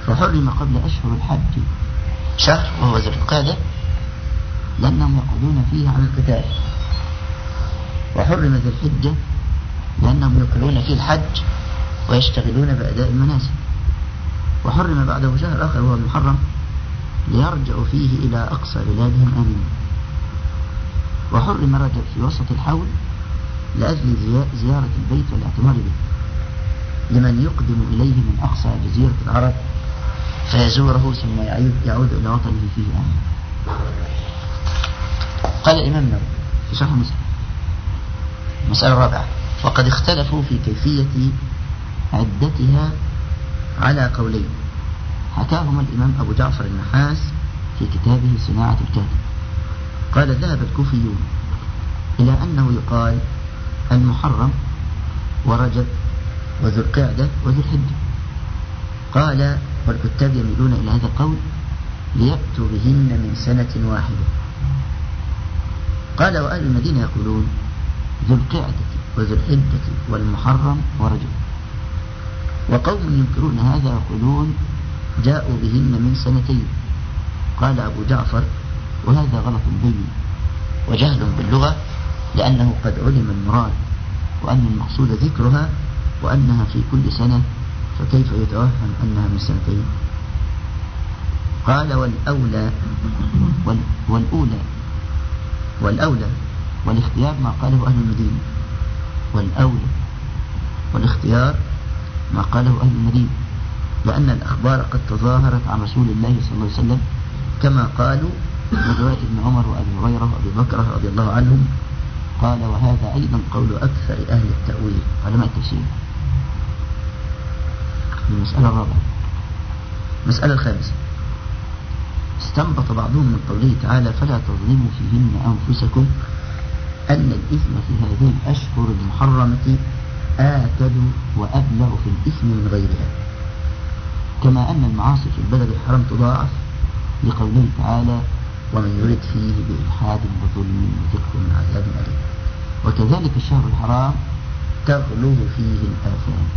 فحرم قبل أشهر الحج شهر وهو ذو القعدة لأنهم يقعدون فيه عن القتال، وحرم ذو الحجة لأنهم يقيمون فيه الحج ويشتغلون بأداء المناسك، وحرم بعده شهر آخر وهو المحرم ليرجعوا فيه إلى أقصى بلادهم آمنين، وحرم رجب في وسط الحول لأجل زيارة البيت والاعتمار به لمن يقدم إليه من أقصى جزيرة العرب فيزوره ثم يعود إلى وطنه فيه آمين. قال الإمام النووي في شرح مسلم مسألة رابعة: وقد اختلفوا في كيفية عدتها على قولين حكاهما الإمام أبو جعفر النحاس في كتابه صناعة الكاتب. قال: ذهب الكوفيون إلى أنه يقال المحرم ورجب وذو القعدة وذو الحجة. قال: والكتاب يميلون إلى هذا القول ليأتوا بهن من سنة واحدة. قال: وأهل المدينة يقولون ذو القعدة وذو الحجة والمحرم ورجب. وقوم ينكرون هذا يقولون جاءوا بهن من سنتين. قال أبو جعفر: وهذا غلط بين وجهل باللغة، لأنه قد علم المراد وأن المقصود ذكرها وأنها في كل سنة، فكيف يتوهم أنها من سنتين؟ قال: والأولى والاختيار ما قاله أهل المدينة، والأولى والاختيار ما قاله أهل المدينة، لأن الأخبار قد تظاهرت عن رسول الله صلى الله عليه وسلم كما قالوا من رواية ابن عمر وأبي هريرة وأبي بكر رضي الله عنهم. قال: وهذا أيضا قول أكثر أهل التأويل علماء التفسير. المسألة الرابعة. المسألة الخامسة: استنبط بعضهم من قوله تعالى: فلا تظلموا فيهن أنفسكم، أن الإثم في هذه الأشهر المحرمة آكد وأبلغ في الإثم من غيرها، كما أن المعاصي في البلد الحرام تضاعف لقوله تعالى: ومن يرد فيه بإلحاد بظلم نذقه من عذاب أليم. وكذلك الشهر الحرام تغلظ فيه الآثام،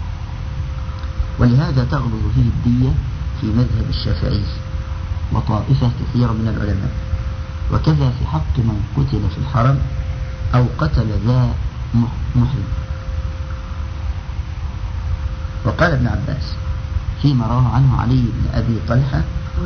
ولهذا تغلظ فيه الدية في مذهب الشافعي وطائفة كثيرة من العلماء، وكذا في حق من قتل في الحرم أو قتل ذا محرم. وقال ابن عباس فيما رواه عنه علي بن أبي طلحة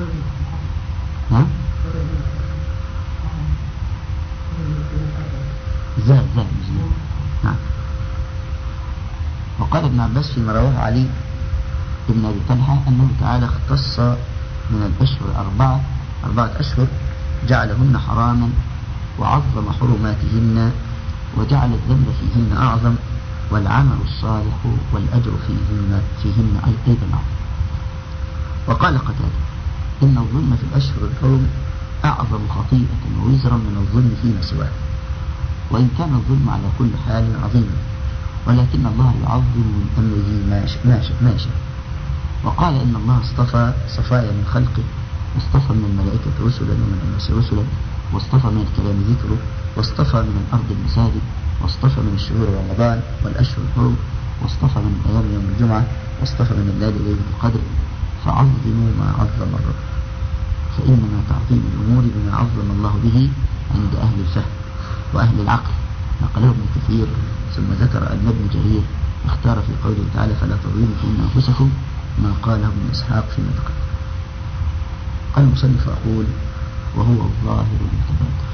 وقال ابن عباس فيما رواه علي بن أبي طلحة أنه تعالى اختص من الأشهر أربعة أشهر جعلهن حراما وعظم حرماتهن وجعل الذنب فيهن أعظم والعمل الصالح والأجر فيهن أيضا أعظم. وقال قتادة: إن الظلم في الأشهر الحرم أعظم خطيئة ووزرا من الظلم فيما سواه، وإن كان الظلم على كل حال عظيما، ولكن الله يعظم من أمره ما شاء. وقال: إن الله اصطفى صفايا من خلقه، واصطفى من الملائكة رسلا ومن الناس رسلا، واصطفى من الكلام ذكره، واصطفى من الأرض المساجد، واصطفى من الشهور رمضان والأشهر الحرم، واصطفى من الأيام يوم الجمعة، واصطفى من الليل ليلة القدر. فعظموا ما عظم الرب، فإنما تعظيم الأمور بما عظم الله به عند أهل الفهم وأهل العقل. نقله ابن كثير ثم ذكر أن ابن جرير اختار في قوله تعالى: فلا تظلموا فيهن أنفسكم ما قاله ابن إسحاق فيما تقدم. قال المصنف: أقول وهو الظاهر المتبادر.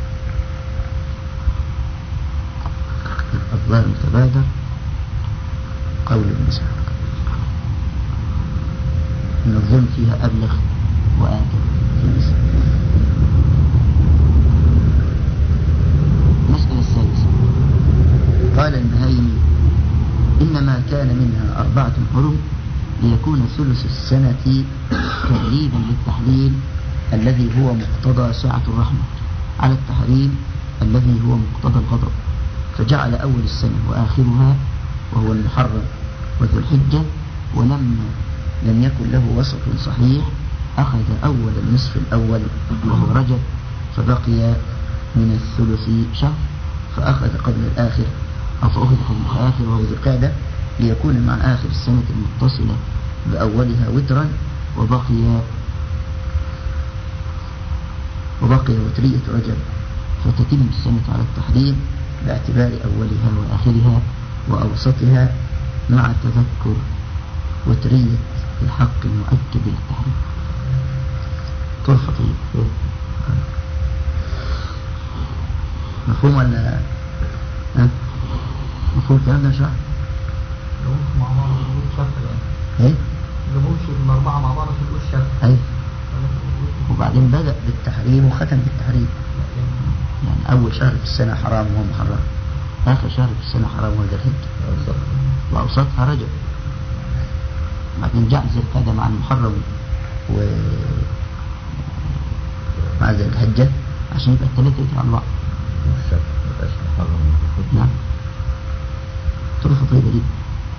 الظاهر المتبادر قول ابن إسحاق إن الظلم فيها أبلغ وآكد في الاسم. المسألة السادسة: قال المهايمي: إنما كان منها 4 حرم ليكون ثلث السنة تغليبا للتحليل الذي هو مقتضى سعة الرحمة على التحريم الذي هو مقتضى الغضب، فجعل أول السنة وآخرها وهو المحرم وذو الحجة، ولما لم يكن له وسط صحيح أخذ أول النصف الأول وهو رجب، فبقي من الثلث شهر فأخذ قبل الآخر وهو ذو القعدة ليكون مع آخر السنة المتصلة بأولها وترا وبقي وترية رجب، فتتم السنة على التحريم باعتبار أولها وآخرها وأوسطها مع تذكر وترية الحق المؤكد للتحريم. طرفة طيب مفهوم ولا مفهوم الكلام ده؟ شرح مع بعض في ايه جابوش الأربعة مع بعض في الشرح. ايه وبعدين بدأ بالتحريم وختم بالتحريم. يعني أول شهر في السنة حرام وهو محرم، آخر شهر في السنة حرام وهو ذي الحجة، وأوسطها رجب. بعدين جعل ذي القعدة مع المحرم مع ذي الحجة عشان يبقى الثلاثة يتبع بعض. نعم طرفة طيبة جدا.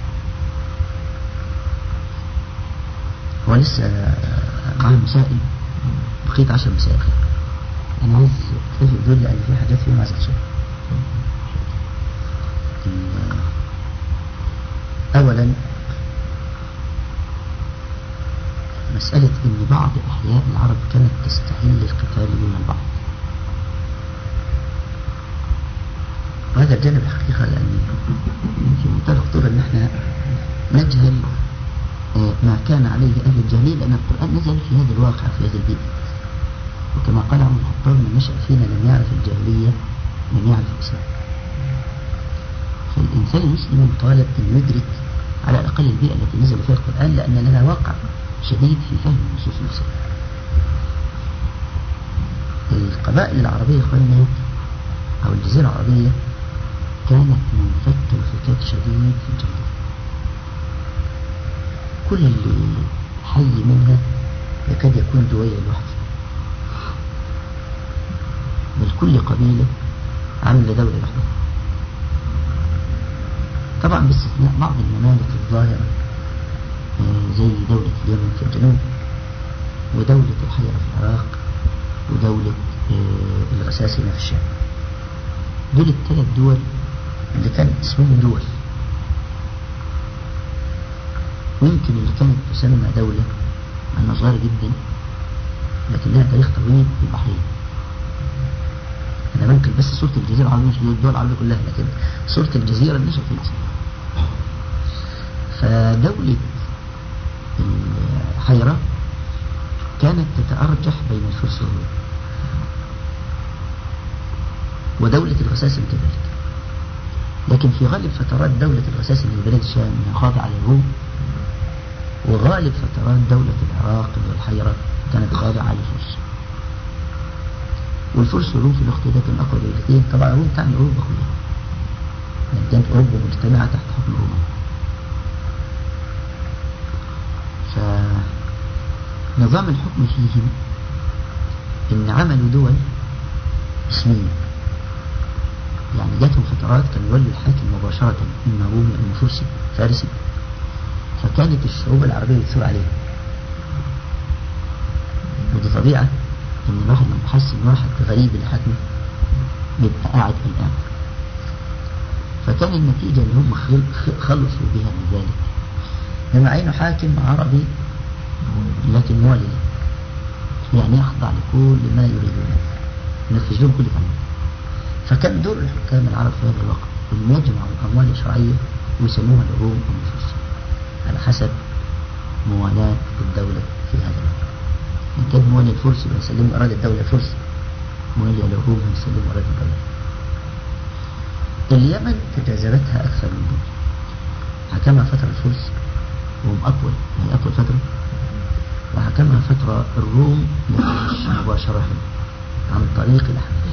هو لسه معاه مسائل، بقيت 10 مسائل. أنا عايز أكتفي دول لأن في حاجات فيهم عايز أكتشفها. أولا مسألة أن بعض أحياء العرب كانت تستحل القتال دون البعض، وهذا الجانب حقيقة لأن في منتهى الخطورة أن احنا نجهل ما كان عليه أهل الجاهلية، لأن القرآن نزل في هذا الواقع في هذه البيئة. وكما قال عمر الخطاب: من نشأ فينا لم يعرف الجاهلية لم يعرف الإسلام. فالإنسان المسلم طالب أن يدرك على الأقل البيئة التي نزل فيها القرآن، لأن لها واقع شديد في فهم النصوص نفسها. القبائل العربية إخواننا أو الجزيرة العربية كانت منفكة انفكاك شديد في الجاهلية. كل اللي حي منها يكاد يكون دوية لوحده، بل كل قبيلة عاملة دولة لوحدها، طبعا باستثناء بعض الممالك الظاهرة زي دولة اليمن في الجنوب، ودولة الحيرة في العراق، ودولة الغساسنة في الشام. دول الثلاث دول اللي كان اسمهم دول. ويمكن اللي كانت تسمى دولة أنها صغيرة جدا لكن لها تاريخ طويل في البحرين. أنا ممكن بس صورة الجزيرة العربية مش الدول العربية كلها، لكن صورة الجزيرة اللي نشأت في الإسلام. فدولة الحيرة كانت تتأرجح بين الفرس والروم، ودولة الغساسنة كذلك. لكن في غالب فترات دولة الغساسنة في بلاد الشام خاضعة للروم، وغالب فترات دولة العراق والحيرة كانت خاضعة للفرس. والفرس والروم في الوقت ده كانوا أقوى دولتين. طبعا الروم تعني أوروبا كلها، يعني كانت أوروبا مجتمعة تحت حكم الرومان. فنظام الحكم فيهم إن عملوا دول اسمية، يعني جاتهم فترات كان يولي الحاكم مباشرة إما رومي أو فرسي فارسي، فكانت الشعوب العربية بتثور عليه. ودي طبيعة إن الواحد لما يحس إن واحد غريب الحاكم يبقى قاعد قلقان. فكان النتيجة اللي هم خلصوا بها من ذلك لما عينوا حاكم عربي لكن مولي، يعني يخضع لكل ما يريدونه، ينفذ لهم كل كلام. فكان دور الحكام العرب في هذا الوقت أن يجمعوا الأموال الشرعية ويسموها الروم أو الفرس على حسب موالاة الدولة في هذا الوقت. إن كان موالي الفرس يسلموا أراضي الدولة الفرس، موالي الروم يسلموا أراضي الدولة. اليمن تجاذبتها أكثر من دول، حكمها فترة الفرس وهم أطول، يعني أطول فترة، وحكمها فترة الروم لكن مباشرة عن طريق الأحباش،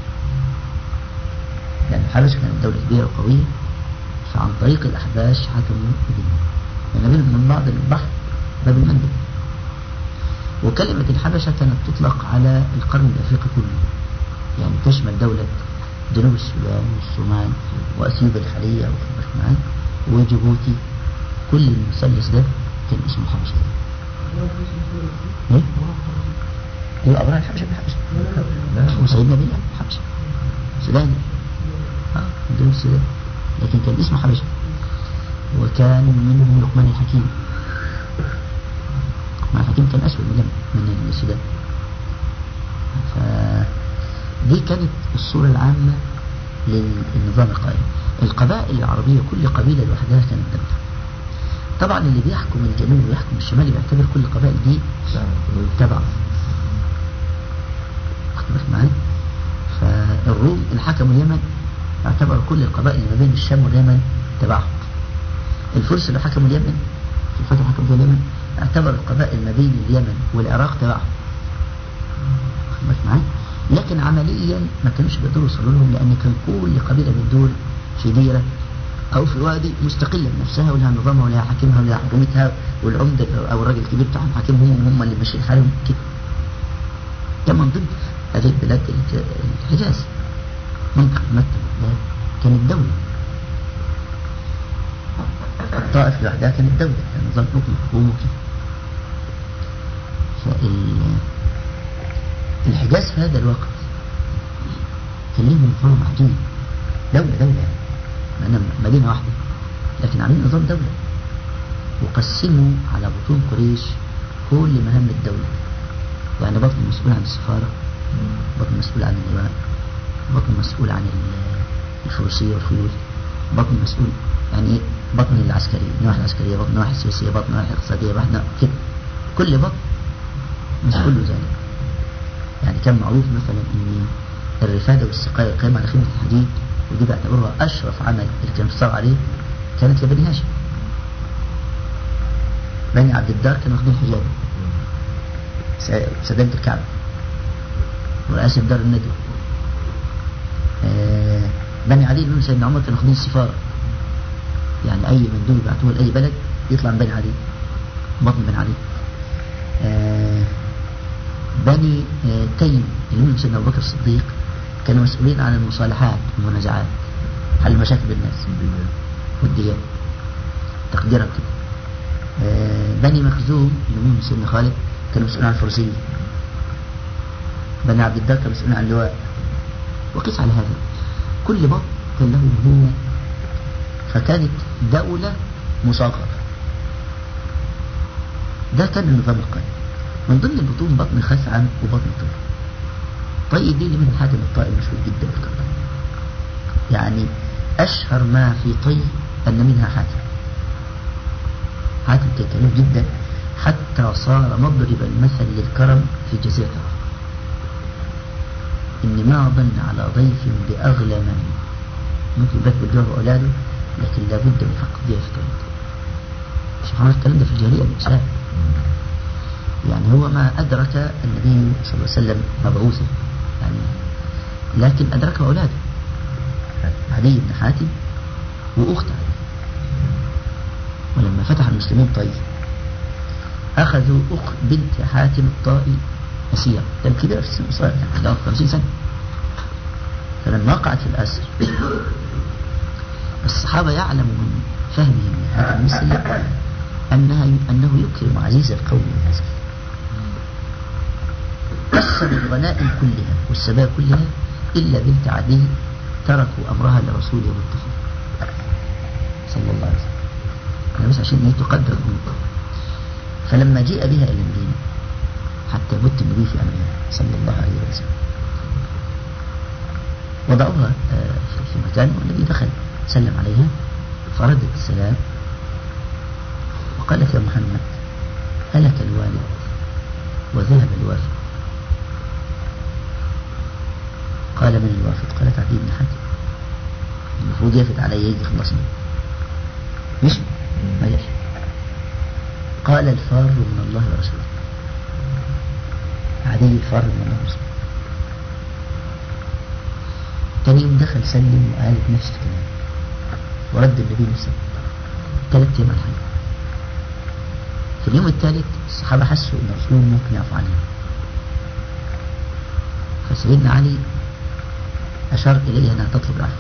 لأن الحبشة كانت دولة كبيرة وقوية، فعن طريق الأحباش حكموا اليمن، يعني من بعض البحر باب المندب. وكلمة الحبشة كانت تطلق على القرن الأفريقي كله، يعني تشمل دولة جنوب السودان والصومال وأثيوبيا الحالية وجيبوتي. كل المثلث ده كان اسمه الحبشة. ايه؟ ايوه أبرار الحبشة بالحبشة، وسيدنا بلال الحبشة سوداني جنوب السودان، لكن كان اسمه حبشة. وكان منهم لقمان الحكيم الحكيم كان أسود من السودان. فدي كانت الصورة العامة للنظام القائم. القبائل العربية كل قبيلة لوحدها كانت دولة. طبعا اللي بيحكم الجنوب ويحكم الشمال بيعتبر كل القبائل دي تبعه. واخد معايا؟ فالروم اللي حكموا اليمن اعتبروا كل القبائل اللي ما بين الشام واليمن تبعهم. الفرس اللي حكموا اليمن في الفترة حكموا في اليمن اعتبر القبائل ما بين اليمن والعراق تبعهم. واخد معايا؟ لكن عمليا ما كانوش بيقدروا يوصلوا لهم، لأن كان كل قبيلة من دول في ديرة أو في وادي مستقلة بنفسها ولها نظامها ولها حاكمها ولها حكومتها، والعمدة أو الراجل الكبير بتاعهم حاكمهم وهم اللي ماشيين حالهم كده. كان من ضمن هذه البلاد الحجاز، منطقة مكة كانت دولة. الطائف لوحدها كانت دولة، كان نظام حكم حكومة كده. الحجاز في هذا الوقت كان لهم نظام عجيب، دولة يعني مدينة واحدة لكن عاملين نظام دولة، وقسموا على بطون قريش كل مهام الدولة. يعني بطن مسؤول عن السفارة، بطن مسؤول عن اللواء، بطن مسؤول عن الفروسية والخيول، بطن مسؤول يعني ايه، بطن العسكرية، نواحي العسكرية، بطن نواحي السياسية، بطن نواحي الاقتصادية، بطن كده، كل بطن مسؤول ذلك. يعني كان معروف مثلا ان الرفادة والسقاية القائمة على خدمة الحديد، ودي بعتبرها اشرف عمل اللي كان يصار عليه، كانت لبني هاشم. بني عبد الدار كانوا واخدين حجاب سدادة الكعبة ورئاسة دار الندوة. بني علي بن سيدنا عمر كانوا واخدين السفارة، يعني أي مندوب يبعتوه لأي بلد يطلع من بني علي، بطن بني علي. بني تيم اللي من سيدنا أبو بكر الصديق كانوا مسؤولين عن المصالحات والمنازعات، حل مشاكل الناس والديات تقديرا كده. بني مخزوم اللي من سيدنا خالد كانوا مسؤولين عن الفروسية. بني عبد الدار كانوا مسؤولين عن اللواء. وقس على هذا كل بطن كان له مهمة، فكانت دولة مصغرة. ده كان النظام القائم. من ضمن البطون بطن خثعم وبطن طي. طي دي اللي من حاكم الطائي مشهور جدا في القرآن، يعني أشهر ما في طي أن منها حاكم كان كريم جدا، حتى صار مضرب المثل للكرم في جزيرة العرب. إن ما أظن على ضيف بأغلى من ممكن بيت بالدور وأولاده، لكن لابد من فقد ضيف طيب. سبحان الله، الكلام ده في الجاهلية الإسلام. يعني هو ما أدرك النبي صلى الله عليه وسلم مبعوثه يعني، لكن أدركه أولاده عدي بن حاتم وأخت عدي. ولما فتح المسلمين طيب أخذوا أخت بنت حاتم الطائي أسيرة، كان كبيرة في السن، صار 50 سنة. فلما وقعت في الأسر الصحابة يعلموا من فهمهم لحاتم المسلم أنه يكرم عزيز القوم الهزل. قسم الغنائم كلها والسبايا كلها إلا بنت عدي تركوا أمرها لرسوله والطفل صلى الله عليه وسلم، يعني بس عشان تقدر الأمور. فلما جاء بها إلى المدينة حتى بت النبي في أمرها صلى الله عليه وسلم، وضعوها في مكان، والنبي دخل سلم عليها فردت السلام وقالت يا محمد هلك الوالد وذهب الوافد. قال من الوافد؟ قالت عدي بن حاتم، المفروض يفد علي يجي خلصني، مش ما جاش. قال الفار من الله ورسوله، عدي الفار من الله ورسوله. تاني يوم دخل سلم وقالت نفس الكلام، ورد النبي نفسه 3 أيام الحج. في اليوم الثالث الصحابة حسوا ان رسول ممكن يعفو عنها، فسيدنا علي أشار إليها أنها تطلب العفو،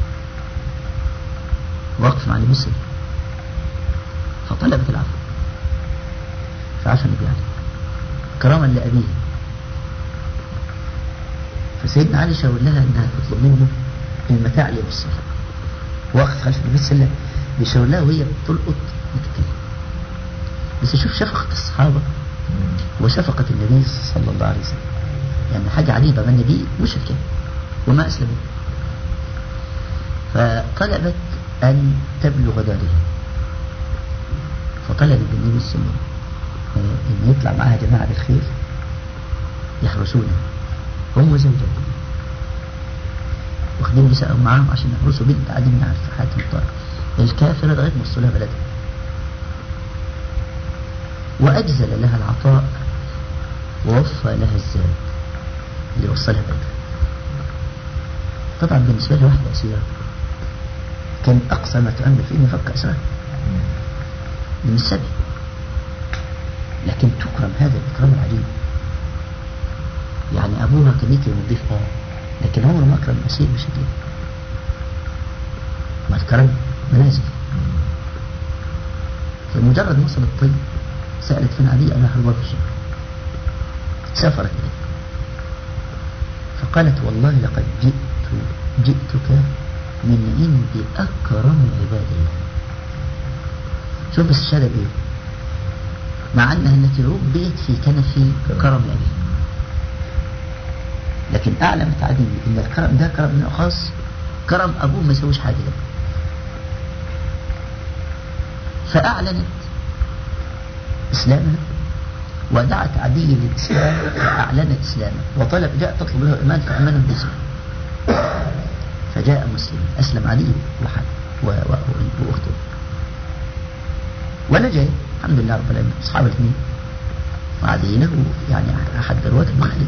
وقف مع النبي صلى الله عليه وسلم فطلبت العفو فعفى النبي عليه كراما لأبيه. فسيدنا علي شاور لها أنها تطلب منه المتاع ليوم السفر، وقف خلف النبي صلى الله عليه وسلم بيشاور لها وهي بتلقط بتتكلم. بس شوف شفقة الصحابة وشفقة النبي صلى الله عليه وسلم. يعني حاجة عجيبة، ما النبي مشرك وما أسلم، فطلبت أن تبلغ دارها، فطلبت النبي صلى الله عليه وسلم أن يطلع معها جماعة بالخير يحرسونه هم وزوجته، واخدين نساءهم معاهم عشان يحرسوا بنت عدي من حاتم الطائي الكافرة لغاية ما وصلوا لها بلدها، وأجزل لها العطاء ووفى لها الزاد اللي وصلها بلدها. طبعا بالنسبة لها واحدة أسيرة كان أقصى ما تؤمل في إنه يفك أسرها من السبي، لكن تكرم هذا الإكرام العجيب. يعني أبوها كان يكرم الضيف لكن عمره ما أكرم الأسير بشكل، ما الكرم منازل. فمجرد وصل الطيب سألت فين علي، أنا هربا في الشهر، سافرت إليه فقالت والله لقد جئتك من عند أكرم عباد الله. شوف بس الشهادة بيه، مع أنها التي ربيت في كنف كرم أبيه، لكن أعلمت عدي إن الكرم ده كرم منه خاص، كرم أبوه ما يسويش حاجة له. فأعلنت إسلامها ودعت عدي للإسلام وأعلنت إسلامه، جاء تطلب له إيمان فأمنه باسمه، فجاء مسلم أسلم عدي وأخته ونجا الحمد لله رب العالمين. أصحاب الاثنين وعدي له يعني أحد رواة البخاري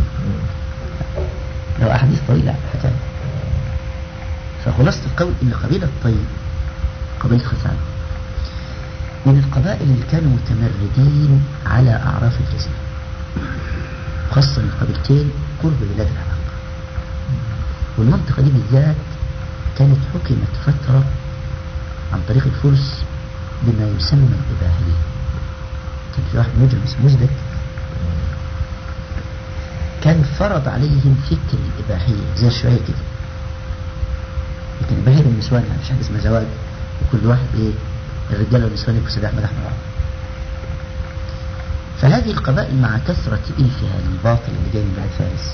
له أحاديث طويلة حتى. فخلاصة القول إن قبيلة الطيب قبيلة خثعم من القبائل اللي كانوا متمردين على أعراف الجزيرة، خاصة القبيلتين قرب بلاد العراق، والمنطقة دي بالذات كانت حكمت فترة عن طريق الفرس بما يسمى الإباحية. كان في واحد مجرم اسمه مزدك كان فرض عليهم فكر الإباحية زي شوية كده، لكن الإباحية بالنسوان مش حاجة اسمها زواج وكل واحد الرجال والنسوان يبقوا سلاح مدح مع بعض. فهذه القبائل مع كثرة إلفها للباطل اللي جاي من بلاد فارس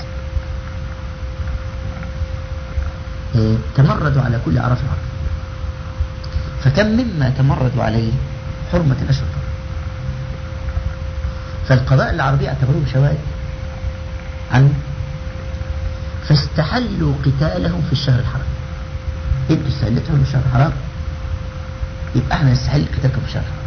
تمردوا على كل أعراف العرب، فكم مما تمردوا عليه حرمة الأشهر. فالقبائل العربية اعتبروه شواذ عنه، فاستحلوا قتالهم في الشهر الحرام. انتوا استحلتهم في الشهر الحرام، يبقى احنا نستحل قتالكم في الشهر الحرام.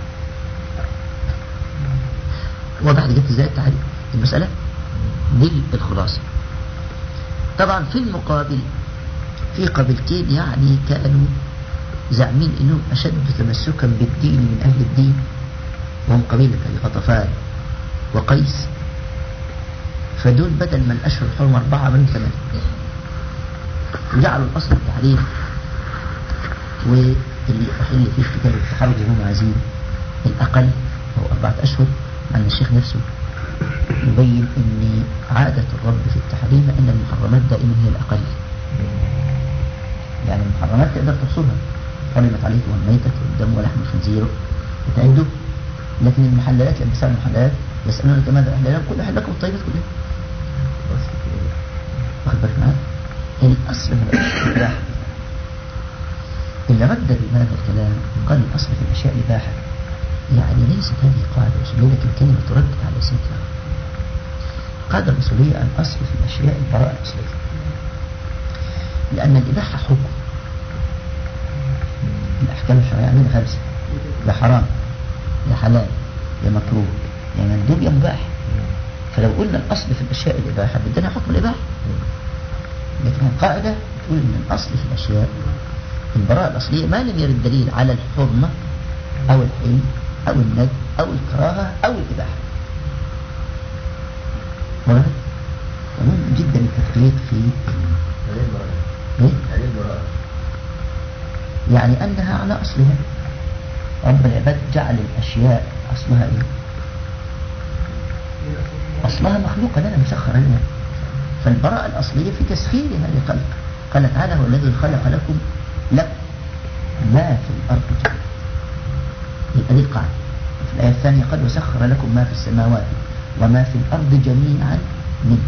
واضح دي جت ازاي التحدي المسألة دي الخلاصة. طبعا في المقابل في قبيلتين يعني كانوا زعمين انهم اشد تمسكا بالدين من اهل الدين، وهم قبيلة غطفان وقيس. فدول بدل من الاشهر الحرم 4 من 8، وجعلوا الاصل التحريم واللي يحل فيه القتال والتحرك زي ما هم عايزين الاقل هو 4 أشهر. مع ان الشيخ نفسه يبين ان عادة الرب في التحريم ان المحرمات دائما هي الاقل، يعني المحرمات تقدر تحصلها، حرمت عليكم الميتة والدم ولحم الخنزير وتعدوا، لكن المحللات لما يسألوا المحللات يسألونك ماذا أحل لكم؟ كل أحل لكم الطيبات كلها. واخد بالك معايا؟ الأصل من الإباحة اللي ردد بهذا الكلام قال الأصل في الأشياء الإباحة، يعني ليست هذه قاعدة أصولية لكن كلمة تردد على أساسها. قاعدة الأصولية الأصل في الأشياء البراءة الأصلية، لأن الإباحة حكم. الأحكام الشرعية عندنا 5: يا حرام يا حلال يا مكروه يا مندوب يا مباح. فلو قلنا الأصل في الأشياء الإباحة بدنا حكم الإباحة، لكن القاعدة تقول إن الأصل في الأشياء البراءة الأصلية ما لم يرد دليل على الحرمة أو الحل أو الند أو الكراهة أو الإباحة. ومهم جدا التفريق في يعني أنها على أصلها. رب العباد جعل الأشياء أصلها إيه؟ أصلها مخلوقة لنا مسخرة لنا. فالبراءة الأصلية في تسخيرها لخلق. قال تعالى هو الذي خلق لكم ما في الأرض جميعا. يبقى دي القاعدة. في الآية الثانية قال وسخر لكم ما في السماوات وما في الأرض جميعا منه.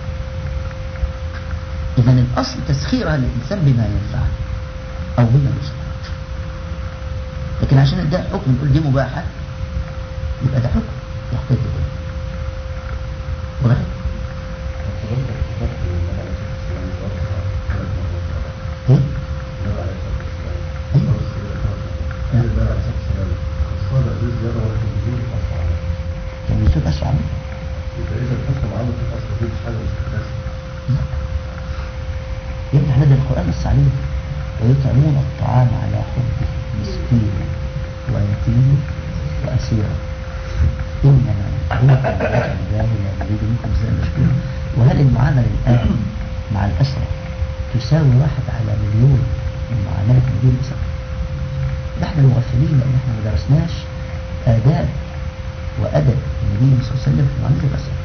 إذا الأصل تسخيرها للإنسان بما ينفعه أو بما يصلحه. لكن عشان ده حكم نقول دي مباحة يبقى ده حكم يحتاج لدليل. واضح؟ ايه؟ كان بيسوق أسرع منه. إذا الحسن عمل في الأصل دي مش حاجة مستحدثة. يبقى احنا ده القرآن نص عليه ويطعمون الطعام على حبه مسكينا ويتيما وأسيرا إنما نطعمكم لوجه الله لا نريد منكم جزاء مشكورا. وهل المعاملة الآن مع الأسرة تساوي 1 على مليون من معاملة مدير الأسرة؟ نحن مغفلين لأن احنا ما درسناش آداب وأدب النبي صلى الله عليه وسلم في معاملة الأسرة.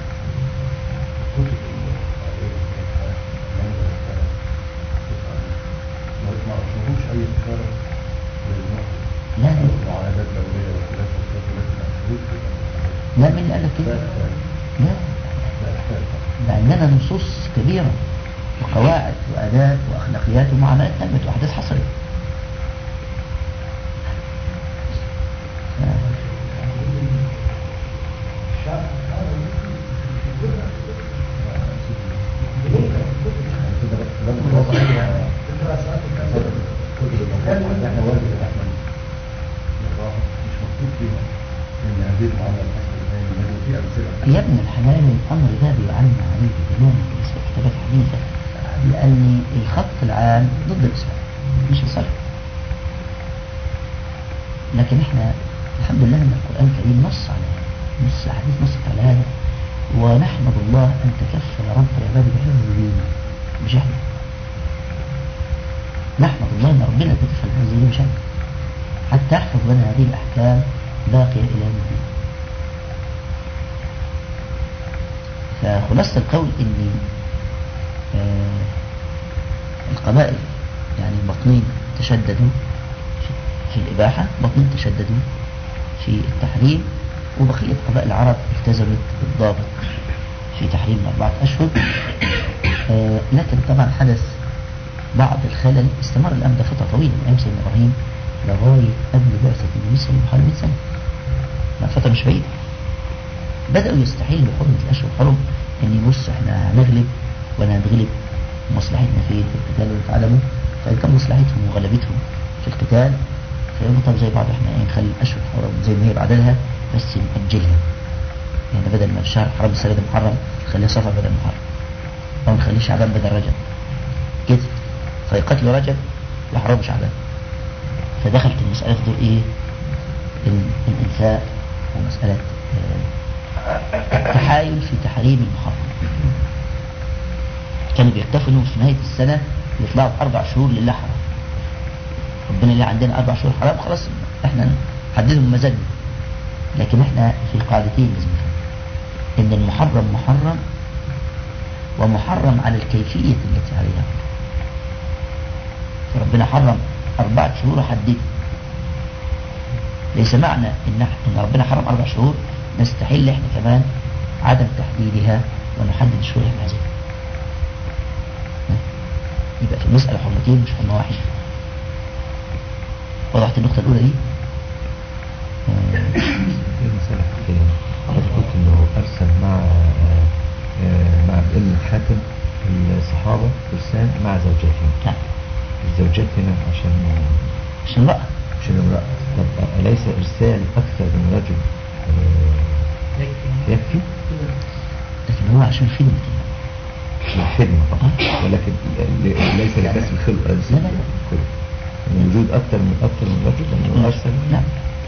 ما أصلهوش أي إشارة للمحر. لا لا معاهدات دولية وكذا وكذا. لا من اللي قال لك كده؟ لا ده عندنا نصوص كبيرة وقواعد وآداب وأخلاقيات ومعاملات تمت وأحداث حصلت. يا ابن الحلال الأمر ده بيعلم عليه تماما بالنسبة لكتابات حديثة، لأن الخط العام ضد الإسلام مش لصالح. لكن احنا الحمد لله ان القرآن الكريم نص على هذا، نص حديث نصت على هذا، ونحمد الله أن تكفل رب العباد بحفظ دينه مش احنا. نحمد الله أن ربنا تكفل بحفظ دينه مش احنا، حتى يحفظ لنا هذه الأحكام باقية إلى يوم الدين. فخلاصة القول إن القبائل يعني البطنين تشددوا في الإباحة، بطنين تشددوا في التحريم، وبقية قبائل العرب التزمت بالضابط في تحريم 4 أشهر. لكن طبعا حدث بعض الخلل استمر الأمر ده فترة طويلة من أيام سيدنا إبراهيم لغاية قبل بعثة النبي صلى الله عليه وسلم، ما فترة مش بعيدة. بدأوا يستحيلوا حرمة الأشهر الحرم، إن يبص إحنا هنغلب ولا هنغلب، مصلحتنا فين في القتال ويتعلموا، فإن كان مصلحتهم وغلبتهم في القتال فيقولوا طب زي بعض إحنا نخلي الأشهر الحرم زي ما هي بعدها بس نأجلها، يعني بدل ما الشهر الحرام السنة ده محرم نخليها صفر بدل محرم، أو نخليه شعبان بدل رجب كده، فيقتلوا رجب ويحرموا شعبان. فدخلت المسألة في دور إيه؟ الإنفاق ومسألة التحايل في تحريم المحرم. كانوا بيكتفوا انهم في نهاية السنة يطلعوا 4 شهور لله حرام، ربنا اللي عندنا 4 شهور حرام خلاص احنا نحددهم مزاجنا. لكن احنا في قاعدتين لازم نفهم ان المحرم محرم، ومحرم على الكيفية التي عليها. فربنا حرم 4 شهور وحددها، ليس معنى ان ربنا حرم 4 شهور نستحل احنا كمان عدم تحديدها ونحدد الشهور اللي احنا عايزينها. يبقى في المسألة حرمتين مش حرمة واحدة. وضحت النقطة الأولى دي؟ في مسألة حقيقية حضرتك قلت إنه أرسل مع ابن حاتم الصحابة فرسان مع زوجاتهم. نعم. الزوجات هنا عشان امرأة. عشان امرأة. طب أليس إرسال أكثر من رجل يكفي؟ لكن هو عشان خدمة الخدمة فقط، ولكن ليس لكسب الخلق. لا لا لا، من وجود أكثر من رجل لأنه أرسل. نعم.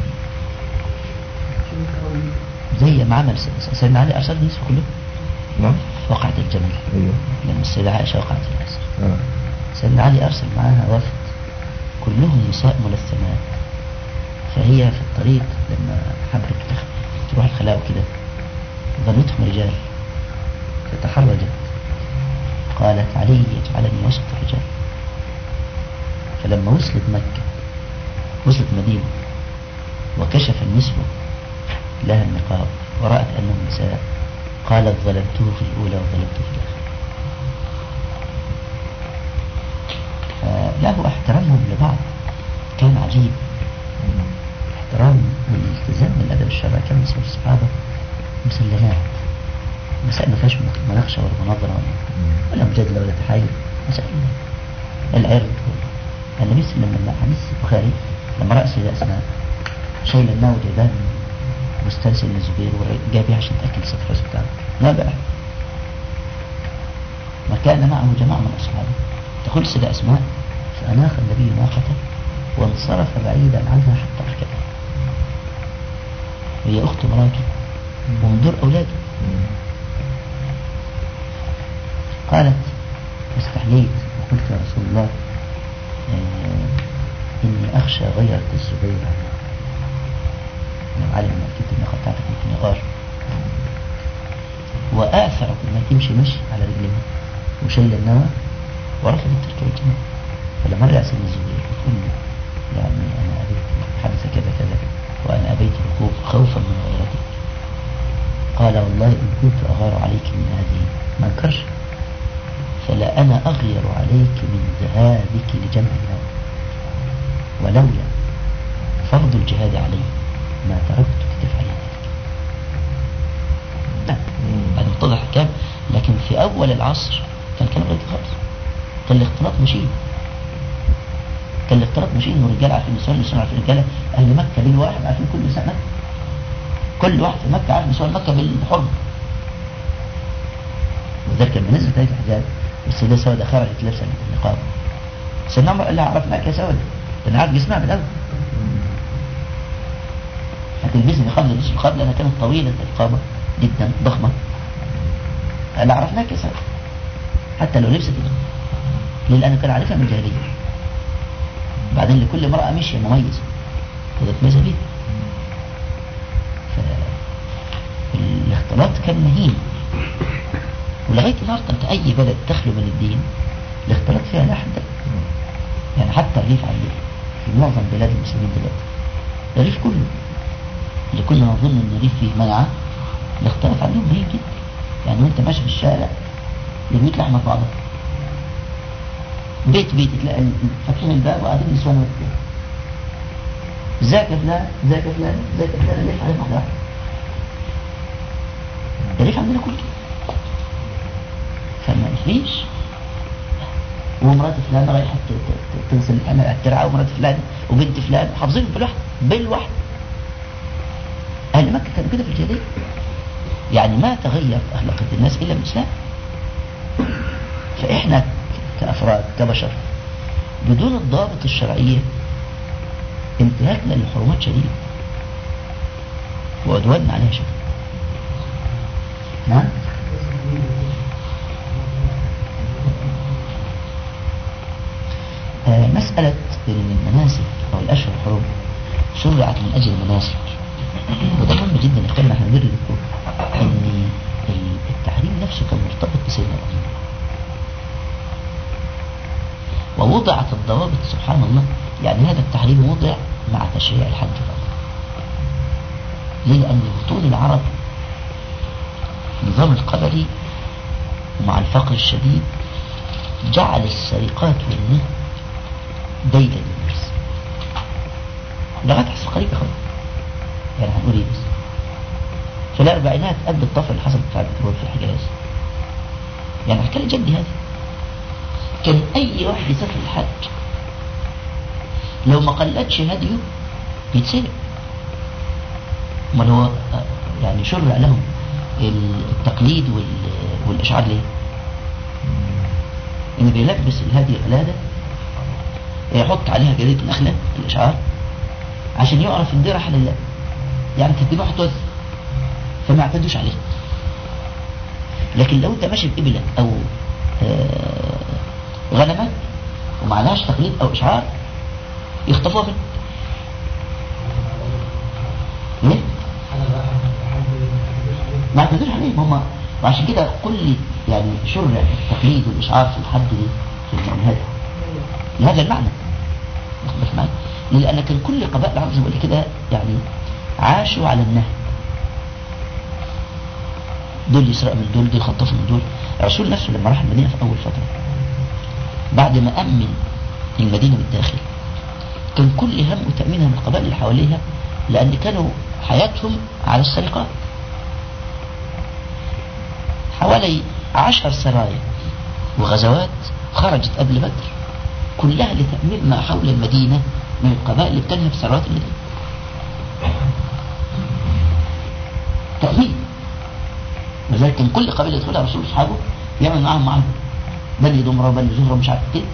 زي ما عمل سيدنا علي أرسل النساء كلهم. نعم. وقعت الجمل. أيوه. لما السيدة عائشة وقعت في الأسر. آه. سيدنا علي أرسل معها وفد كلهم نساء ملثمات، فهي في الطريق لما حبت تروح الخلاء وكده ظنتهم رجال فتحرجت، قالت علي يجعلني وسط الرجال. فلما وصلت مكة وصلت مدينة وكشف النسوة لها النقاب ورأت أنهم نساء قالت ظلمته في الأولى وظلمته في الآخرة. فله احترامهم لبعض كان عجيب، احترام والالتزام بالأدب الشرعي كان بالنسبة للصحابة مسلمات، مسائل ما فيهاش مناقشة ولا مناظرة ولا مجادلة ولا تحايل، مسائل العرض. النبي صلى الله عليه وسلم حديث البخاري لما رأى سيدة أسماء شايل الناو جايبان مسترسل من الزبير وجايبها عشان تأكل سطر رأس بتاعه، لا بقى وكان معه جماعة من أصحابه. تقول سيدة أسماء فأناخ النبي ناقته وانصرف بعيدا عنها حتى ركبها، وهي أخت مراته ومن دور أولاده. قالت فاستحليت وقلت يا رسول الله إني أخشى غيرة الزبير لو علم أن أكيد الناقة بتاعتك ممكن يغار، وآثرت أنها تمشي مشي على رجلها وشيل النوى ورفضت تركب الجمال. فلما رجع سيدنا الزبير بتقول له يعني أنا أبيت حدث كذا كذا وأنا أبيت ركوب خوفا من غيرتك. قال والله إن كنت أغار عليك من هذه ما انكرش، فلا أنا أغير عليك من ذهابك لجمع النوى، ولولا فرض الجهاد علي ما تركتك تفعل ذلك. لا بعد متضح الكلام، لكن في أول العصر كان كلام غير خالص. كان الاختلاط مشين، كان الاختلاط مشين، والرجال عارفين النسوان، النسوان عارفين الرجاله، أهل مكة بالواحد عارفين كل نساء مكة، كل واحد في مكة عارف نسوان مكة بالحرب. وذلك لما نزلت آية الحجاب والسيدة سودة خرجت لابسة النقاب، سيدنا عمر قال لها عرفناك يا سودة، أنا عارف جسمها من الأول، هتلبسي نقاب زي النقاب لأنها كانت طويلة القامة جدا ضخمة. قال عرفناك يا سودة حتى لو لبست ليه؟ لأنه كان عارفها من الجاهلية. بعدين لكل امرأة مشية مميزة وتتميز بيه. فالاختلاط كان مهين، ولغاية النهاردة انت اي بلد تخلو من الدين الاختلاط فيها لا حد له. يعني حتى الريف عندنا في معظم بلاد المسلمين دلوقتي الريف كله اللي كنا نظن ان الريف فيه منعة، الاختلاط عندهم مهين جدا. يعني وانت ماشي في الشارع البيوت لحمة بعضها، بيت تلاقي فاتحين الباب وقاعدين نسوان وقتين، ازيك يا فلان ازيك يا فلان ازيك يا فلان، الريف عليهم واحدة واحدة. الريف عندنا كل كده، فما فيش ومرات فلان رايحة تغسل الترعة ومرات فلان وبنت فلان حافظين بالواحد. أهل مكة كانوا كده في الجاهلية، يعني ما تغير أخلاق الناس إلا بالإسلام. فإحنا كأفراد كبشر بدون الضابط الشرعية انتهاكنا للحرمات شديد وعدواننا عليها شديد. نعم. مسألة المناسك أو الأشهر الحرم شرعت من أجل المناسك، وده مهم جدا. اخترنا احنا ندير لكم ان التحريم نفسه كان مرتبط بسيدنا الرسول، ووضعت الضوابط سبحان الله. يعني هذا التحريم وضع مع تشريع الحج فقط. ليه؟ لأن بطون العرب النظام القبلي ومع الفقر الشديد جعل السرقات والنهب ديدا للناس لغاية حسب قريبة خالص. يعني هنقول ايه بس في الأربعينات قبل الطفل اللي حصل بتاع البترول في الحجاز، يعني حكاية جدي هذا، كان أي واحد يسافر الحج لو ما قلتش هديه يتسرق. ما هو يعني شرع لهم التقليد والإشعار ليه؟ إنه بيلبس الهدي قلادة يحط عليها جريدة نخلة الإشعار عشان يعرف إن دي راح لله، يعني تديله حتوز فما اعتدوش عليه. لكن لو انت ماشي بإبلة أو غنمة ومعناش تقليد أو إشعار يخطفوها منك. ليه؟ ما اعتدوش عليه هم. وعشان كده كل يعني شرع التقليد والإشعار في الحد دي في هذا لهذا المعنى. لأن كان كل قبائل العرب زي ما قلت كده يعني عاشوا على النهب، دول يسرق من دول يخطفوا من دول. الرسول نفسه لما راح المدينة في أول فترة بعد ما أمن المدينة بالداخل كان كل هم تأمينها من القبائل اللي حواليها، لأن كانوا حياتهم على السرقات. حوالي 10 سرايا وغزوات خرجت قبل بدر كلها لتأمين ما حول المدينة من القبائل اللي بتنهب ثروات المدينة. تأمين. لذلك كان كل قبيلة يدخلها رسول أصحابه يعمل معهم بني دمرة وبني زهرة ومش عارف كده.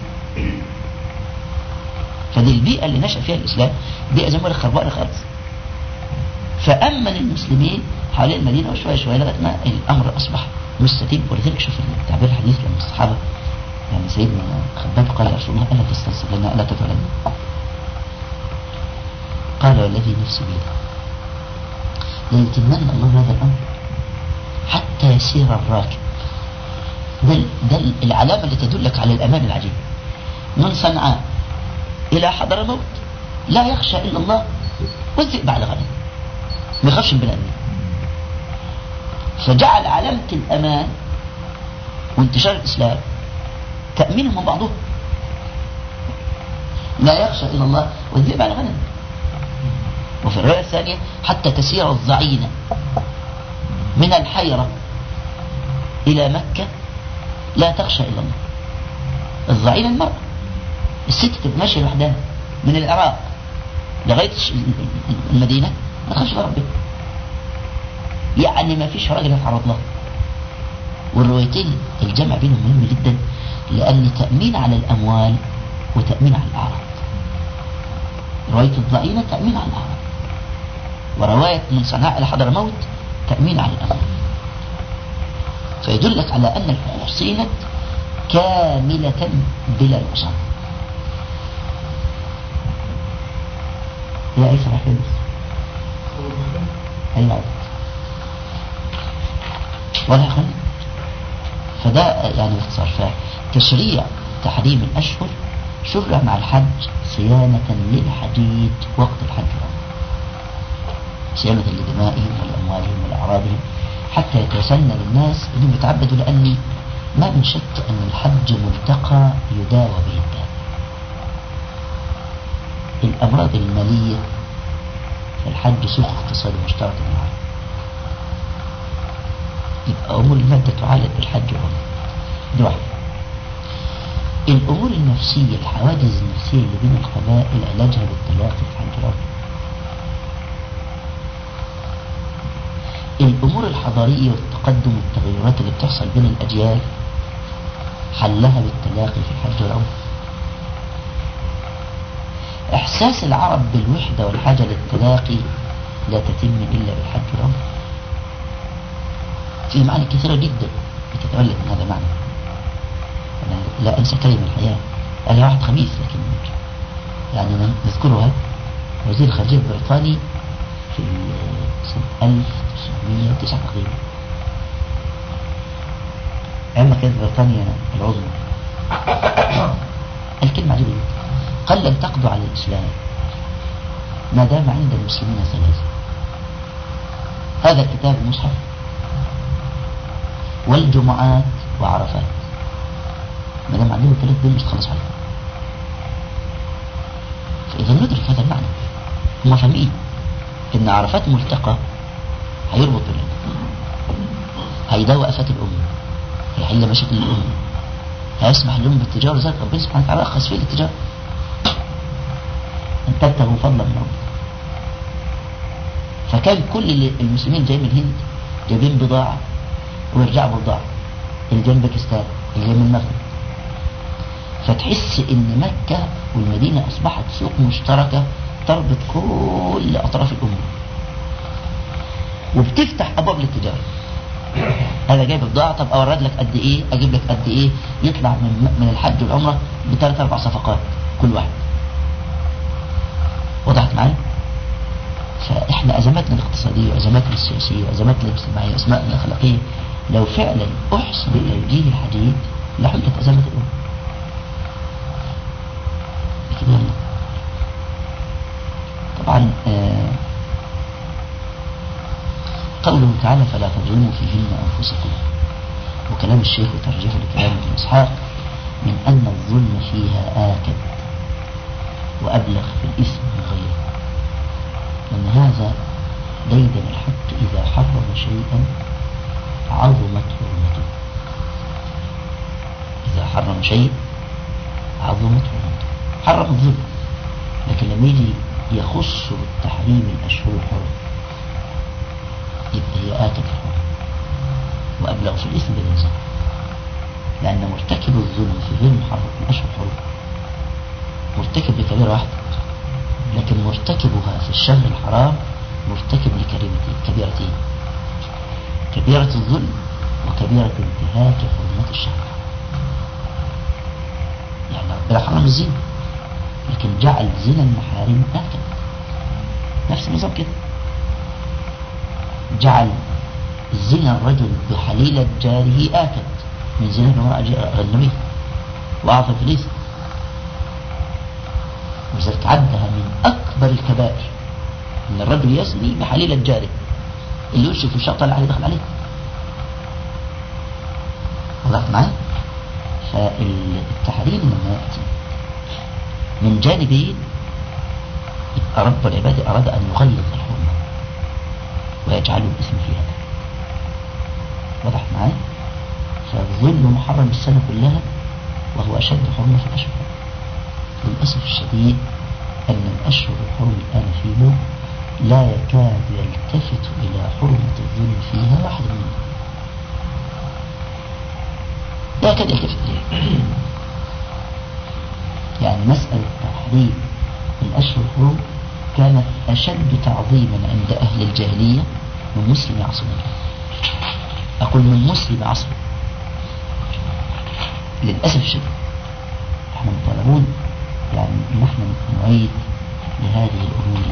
فدي البيئة اللي نشأ فيها الإسلام بيئة زي ما قلت خربانة خالص. فأمن المسلمين حوالين المدينة وشوية شوية لغاية ما الأمر أصبح مستتيب. ولذلك شوف التعبير الحديث لما الصحابة يعني سيدنا خباب قال يا رسول الله ألا تستنصر لنا ألا تدعو لنا؟ قال والذي نفسي بيده ليتمنى الله هذا الأمر حتى يسير الراكب. ده العلامة اللي تدلك على الأمان العجيب. من صنعاء إلى حضرموت لا يخشى إلا الله والذئب على غنم، ما يخافش من بني آدمين. فجعل علامة الأمان وانتشار الإسلام تأمينهم من بعضهم. لا يخشى إلا الله والذئب على غنم. وفي الرواية الثانية حتى تسير الضعينة من الحيرة إلى مكة لا تخشى إلا الله. الضعينة المرأة، الست تبقى ماشية لوحدها من العراق لغاية المدينة ما تخافش إلا ربنا، يعني ما فيش راجل يتعرض لها. والروايتين الجمع بينهم مهم جدا، لأن تأمين على الأموال وتأمين على الأعراض. رواية الضعينة تأمين على الأعراض، ورواية من صنعاء إلى حضرموت تأمين على الأموال. فيدلك على أن الحقوق صينت كاملة بلا نقصان. يا عيسى راح يلبس أيوة ولا أخل. فده يعني باختصار. فتشريع تحريم الأشهر شرع مع الحج صيانة للحجيج وقت الحج والعمرة، صيانة لدمائهم ولأموالهم ولأعراضهم، حتى يتسنى للناس أنهم يتعبدوا. لأن ما من شك أن الحج ملتقى يداوى به الداء. الأمراض المالية فالحج سوق اقتصادي مشترك مع العالم. يبقى أمور المادة تعالج بالحج والعمرة دي واحدة. الأمور النفسية الحواجز النفسية اللي بين القبائل علاجها بالتلاقي في الحج والعمرة. الأمور الحضارية والتقدم والتغيرات اللي بتحصل بين الأجيال حلها بالتلاقي في الحج والعمرة. إحساس العرب بالوحدة والحاجة للتلاقي لا تتم إلا بالحج والعمرة. في معاني كثيرة جدا بتتولد من هذا المعنى. أنا لا أنسى كلمة الحياة قالها واحد خبيث لكن يعني نذكرها. وزير الخارجية البريطاني في سنة 1909 تقريبا، أيام كانت بريطانيا العظمى، الكلمة عجيبة جدا. قال لن تقضوا على الإسلام ما دام عند المسلمين ثلاثة: هذا الكتاب المصحف والجمعات وعرفات. ما دام عندهم ثلاث دول مش تخلص عليهم. فإذا ندرك هذا المعنى هم فاهمين إن عرفات ملتقى هيربط بالأمة، هيداوي آفات الأمة، هيحل مشاكل الأمة، هيسمح لهم بالتجارة. ذلك ربنا سبحانه وتعالى أخص فيه التجارة، أن تبتغوا فضلا من ربكم. فكان كل المسلمين جايين من الهند جايبين بضاعة ويرجعوا بضاعة، اللي جايين من باكستان، اللي جايين من المغرب. فتحس إن مكة والمدينة أصبحت سوق مشتركة تربط كل أطراف الأمة وبتفتح أبواب للتجارة. هذا جايب بضاعة، طب أورد لك قد إيه، أجيب لك قد إيه، يطلع من الحج والعمرة بثلاث 4 صفقات كل واحد. وضحت معايا؟ فإحنا أزماتنا الاقتصادية وأزماتنا السياسية وأزماتنا الاجتماعية وأزماتنا الأخلاقية لو فعلا أحسن توجيه الحديث لحلت أزمات الأمة. لكن يلا طبعا قوله تعالى فلا تظلموا فيهن أنفسكم، وكلام الشيخ وترجيحه لكلام ابن إسحاق من أن الظلم فيها آكد وأبلغ في الإثم من غيره، لأن هذا ديدن الحق إذا حرم شيئا عظمت حرمته، إذا حرم شيء عظمت حرمته، حرم الظلم، لكن لما يجي يخص بالتحريم الأشهر الحرم يبقى هي آكد الحرم وأبلغ في الإثم بالإنسان، لأن مرتكب الظلم في غير محرم الأشهر الحرم مرتكب لكبيرة واحدة، لكن مرتكبها في الشهر الحرام مرتكب لكبيرتين، كبيرة الظلم وكبيرة انتهاك حرمة الشهر. يعني ربنا حرم الزنا لكن جعل زنا المحارم آكد، نفس النظام كده، جعل زنا الرجل بحليلة جاره آكد من زنا المرأة أجنبية وأعظم في الإثم، وذلك عدها من أكبر الكبائر إن الرجل يزني بحليلة جاره اللي يشرك في الشر طالع عليه دخل عليه. وضعت معي؟ فالتحريم لما يأتي من جانبين يبقى رب العباد أراد أن يغلظ الحرمة ويجعل الاسم فيها. وضعت معي؟ فالظلم محرم السنة كلها وهو أشد حرمة في الأشهر. للأسف الشديد أن الأشهر الحرم الآن فيهم لا يكاد يلتفت إلى حرمة الظلم فيها واحد منهم، لا يكاد يلتفت إليه. يعني مسألة تحريم الأشهر الحرم كانت أشد تعظيما عند أهل الجاهلية من مسلم عصرنا، أقول من مسلم عصرنا. للأسف الشديد نحن مطالبون يعني نحن نعيد لهذه الأمور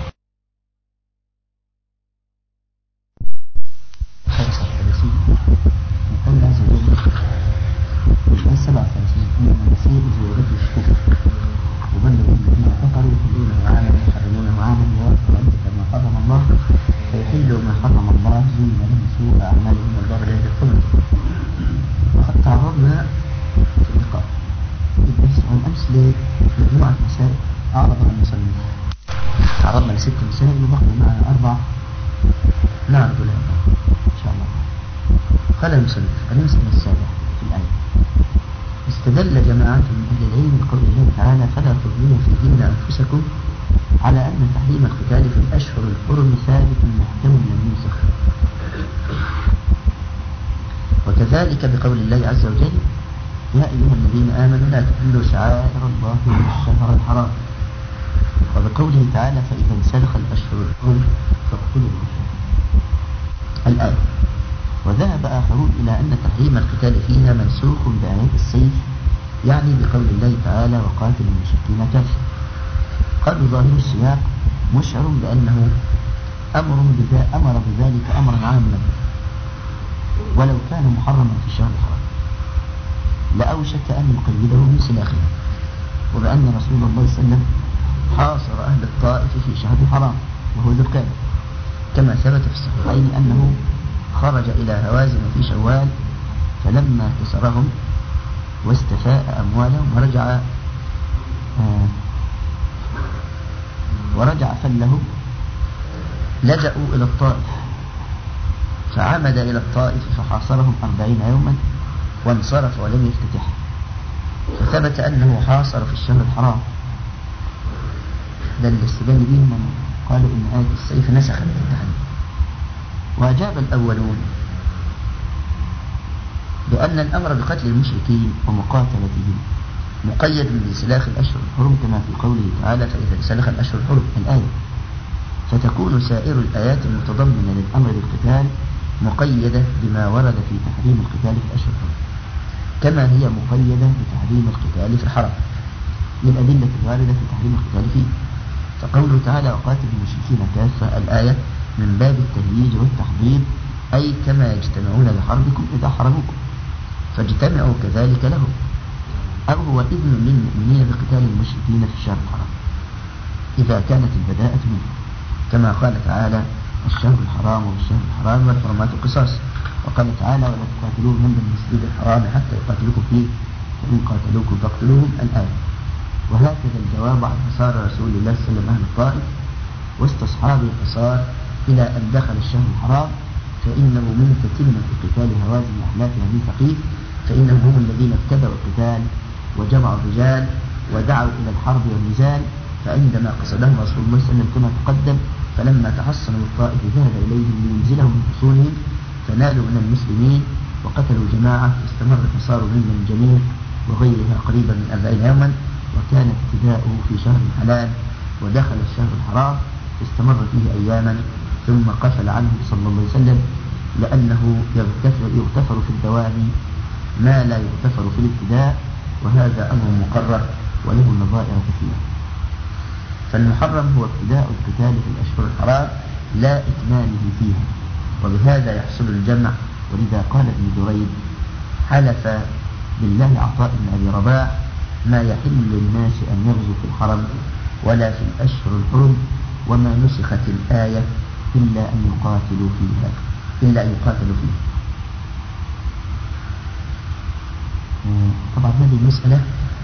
35 من قول عز وجل والآية 37 إن المسيح زيادته الكفر وبلغ الذين كفروا يحلونه عاما ويحرمونه عاما ويوافق عندك ما حرم الله فيحلوا ما حرم الله زين لهم سوء أعمالهم والله لا يهدي القوم. وقد تعرضنا في اللقاء بالأمس والأمس لمجموعة مسائل أعرضها المصنف، تعرضنا ل6 مسائل وبقي معنا 4 نعرض لها إن شاء الله. قال المصنف المسألة السابعة في الآية استدل جماعة من أهل العلم بقول الله تعالى فلا تظلموا فيهن أنفسكم على أن تحريم القتال في الأشهر الحرم ثابت محكم لم ينسخ، وكذلك بقول الله عز وجل يا أيها الذين آمنوا لا تحلوا شعائر الله والشهر الحرام، وبقوله تعالى فإذا انسلخ الأشهر الحرم فاقتلوا المشركين الآية. وذهب آخرون إلى أن تحريم القتال فيها منسوخ بآيات السيف، يعني بقول الله تعالى وقاتل المشركين كافة. قالوا ظاهر السياق مشعر بأنه أمر بذلك أمرا عاما ولو كان محرما في الشهر الحرام لأوشك أن يقيده بسلاخه، وبأن رسول الله صلى الله عليه وسلم حاصر أهل الطائف في شهر الحرام وهو ذو القعدة، كما ثبت في الصحيحين أنه خرج إلى هوازن في شوال فلما كسرهم واستفاء أموالهم ورجع فلهم لجأوا إلى الطائف فعمد إلى الطائف فحاصرهم 40 يوما وانصرف ولم يفتتح، فثبت أنه حاصر في الشهر الحرام. ده الاستدلال بهم من قالوا إن آية السيف نسخت التحريم. وأجاب الأولون بأن الأمر بقتل المشركين ومقاتلتهم مقيد بسلاخ الأشهر الحرم كما في قوله تعالى فإذا انسلخ الأشهر الحرم الآية، فتكون سائر الآيات المتضمنة للأمر بالقتال مقيدة بما ورد في تحريم القتال في الأشهر الحرم كما هي مقيدة بتحريم القتال في الحرم للأدلة الواردة في تحريم القتال فيه. فقوله تعالى وقاتل المشركين كافة الآية من باب التهييج والتحضير، أي كما يجتمعون لحربكم إذا حربوكم فاجتمعوا كذلك لهم، أو هو إذن للمؤمنين بقتال المشركين في الشهر الحرام إذا كانت البداءة منه، كما قال تعالى الشهر الحرام والشهر الحرام والحرمات قصاص. وقال تعالى ولا تقاتلوهم عند المسجد الحرام حتى يقاتلوكم فيه فإن قاتلوكم فاقتلوهم الآية. وهكذا الجواب عن حصار رسول الله صلى الله عليه وسلم أهل الطائف واستصحاب الحصار إلى أن دخل الشهر الحرام، فإنه من تتمة قتال هوازن أحلاف بني ثقيف، فإنهم هم الذين ابتدأوا القتال وجمعوا الرجال ودعوا إلى الحرب والنزال. فعندما قصدهم رسول الله صلى الله عليه وسلم كما تقدم، فلما تحصنوا الطائف ذهب إليهم لينزلهم من حصونهم فنالوا من المسلمين وقتلوا جماعة، واستمر الحصار من جميل وغيرها قريبا من 40 يوما، وكان ابتداؤه في شهر الحلال ودخل الشهر الحرام استمر فيه أياما ثم قفل عنه صلى الله عليه وسلم، لأنه يغتفر في الدوام ما لا يغتفر في الابتداء، وهذا أمر مقرر وله نظائر كثيرة. فالمحرم هو ابتداء القتال في الأشهر الحرام لا إتمامه فيها، وبهذا يحصل الجمع. ولذا قال ابن دريد حلف بالله عطاء بن أبي رباح ما يحل للناس أن يغزوا في الحرم ولا في الأشهر الحرم، وما نسخت الآية إلا أن يقاتلوا فيها طبعا هذه المسألة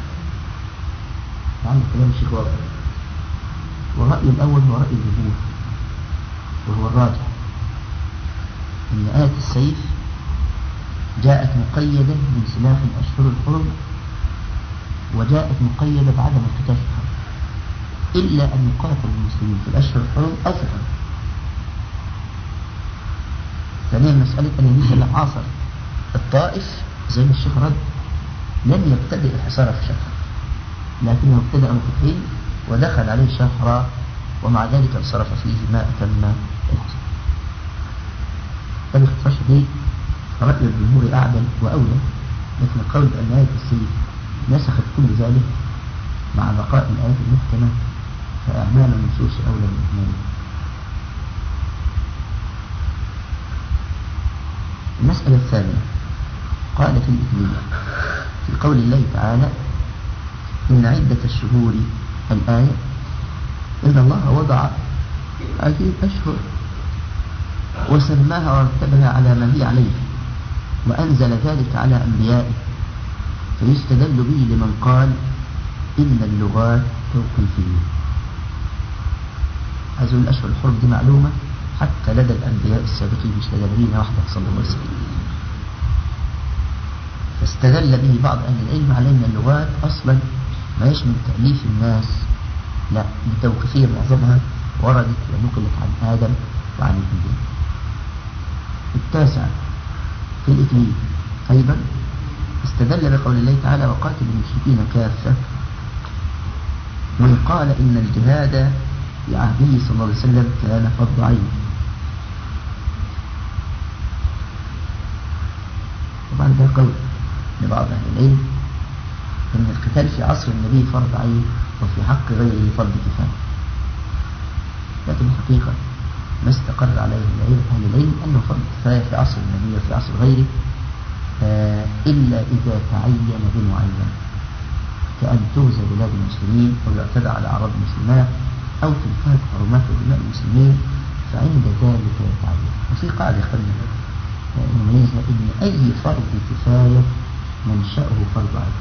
عن كلام الشيخ واضح، والرأي الأول هو رأي الجمهور وهو الراجح، إن آية السيف جاءت مقيدة من سلاح الأشهر الحرم، وجاءت مقيدة بعدم القتال في الحرم إلا أن يقاتل المسلمين في الأشهر الحرم أو في الحرم. ثانيا مسألة أن النبي صلى الله عليه وسلم عاصر الطائف زي ما الشيخ رد، لم يبتدئ الحصار في الشهر، لكنه ابتدأ مفتحين ودخل عليه الشهر الحرام، ومع ذلك انصرف فيه ما أتم الحصار. باختصار شديد رأي الجمهور أعدل وأولى، لكن القول بأن آية السيف نسخت كل ذلك مع بقاء الآيات المحكمة فأعمال النصوص أولى من إكمالها. المسألة الثانية قال في الإكليل في قول الله تعالى إن عدة الشهور الآية إن الله وضع هذه الأشهر وسماها ورتبها على ما هي عليه وأنزل ذلك على أنبيائه، فيستدل به لمن قال إن اللغات توقيفية. هذه الأشهر الحرم دي معلومة حتى لدى الأنبياء السابقين مش لدى نبينا وحده صلى الله عليه وسلم، فاستدل به بعض أهل العلم على أن اللغات أصلا ما يشمل تأليف الناس، لا التوقيفية معظمها وردت ونقلت عن آدم وعن الأنبياء. التاسع في الإكليل أيضا استدل بقول الله تعالى وقاتل المشركين كافة، من قال إن الجهاد في عهده صلى الله عليه وسلم كان فرض عين. طبعا ده قول لبعض أهل العلم إن القتال في عصر النبي فرض عين وفي حق غيره فرض كفاية، لكن الحقيقة ما استقر عليه أهل العلم أنه فرض كفاية في عصر النبي وفي عصر غيره، إلا إذا تعين بمعين كأن تغزى بلاد المسلمين أو يعتدى على أعراض المسلمات أو تنتهك حرمات ودماء المسلمين، فعند ذلك يتعين. وفي قاعدة خلنا نميزها إن أي فرض كفاية منشأه فرض عين.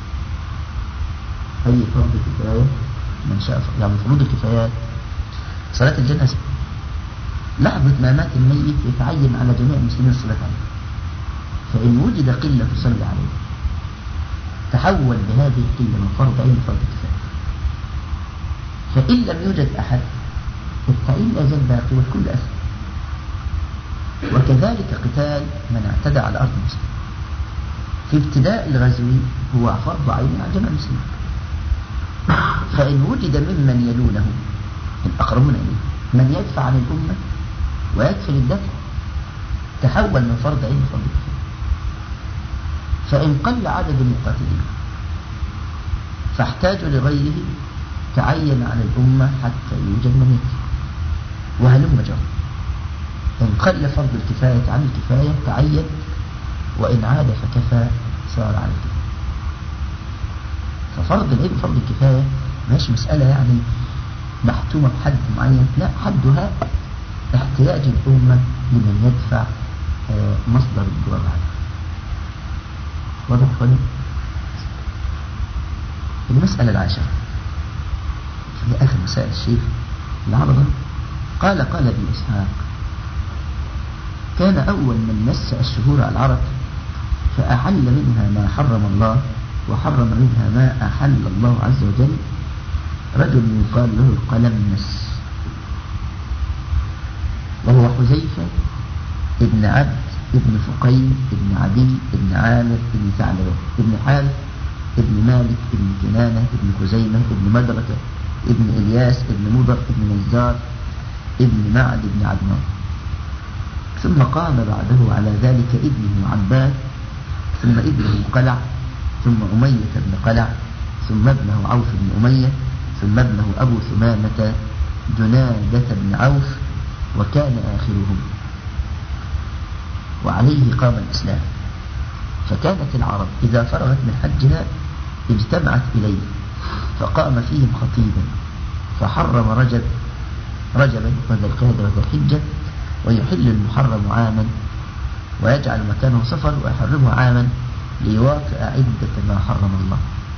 أي فرض كفاية منشأه يعني فروض الكفايات صلاة الجنازة لحظة ما مات الميت يتعين على جميع المسلمين الصلاة عليه، فإن وجد قلة تصلي عليه تحول بهذه القلة من فرض عين لفرض كفاية، فإن لم يوجد أحد التعيين لا زال باقي والكل أثم. وكذلك قتال من اعتدى على أرض المسلم في ابتداء الغزو هو فرض عين على جميع المسلمين، فإن وجد ممن يلونه الأقربون إليه من يدفع عن الأمة ويكفل الدفع تحول من فرض عين لفرض كفاية. فإن قل عدد المقاتلين فاحتاجوا لغيره تعين على الأمة حتى يوجد من يكفي وهلم جرى. إن قل فرض الكفاية عن الكفاية تعين، وإن عاد فكفى صار على الكفاية. ففرض العين فرض الكفاية مش مسألة يعني محتومة بحد معين، لا حدها احتياج الأمة لمن يدفع مصدر الجواب عنه. واضح ولا؟ المسألة العاشرة في آخر مسائل الشيخ العرضة قال ابن إسحاق: كان أول من مس الشهور على العرب فأحل منها ما حرم الله وحرم منها ما أحل الله عز وجل رجل يقال له القلمس، وهو حذيفة ابن عبد ابن فقيم ابن عدي ابن عامر ابن ثعلبة ابن حارث ابن مالك ابن كنانة ابن خزيمة ابن مدركة ابن إلياس ابن مضر ابن نزار ابن معد ابن عدنان. ثم قام بعده على ذلك ابنه عباد، ثم ابنه قلع، ثم أمية بن قلع، ثم ابنه عوف بن أمية، ثم ابنه أبو ثمامة جنادة بن عوف، وكان آخرهم. وعليه قام الإسلام. فكانت العرب إذا فرغت من حجها اجتمعت إليه فقام فيهم خطيبا فحرم رجبا وذا القعدة وذا الحجة، ويحل المحرم عاما ويجعل مكانه صفر، ويحرمه عاما ليواطئ عدة ما حرم الله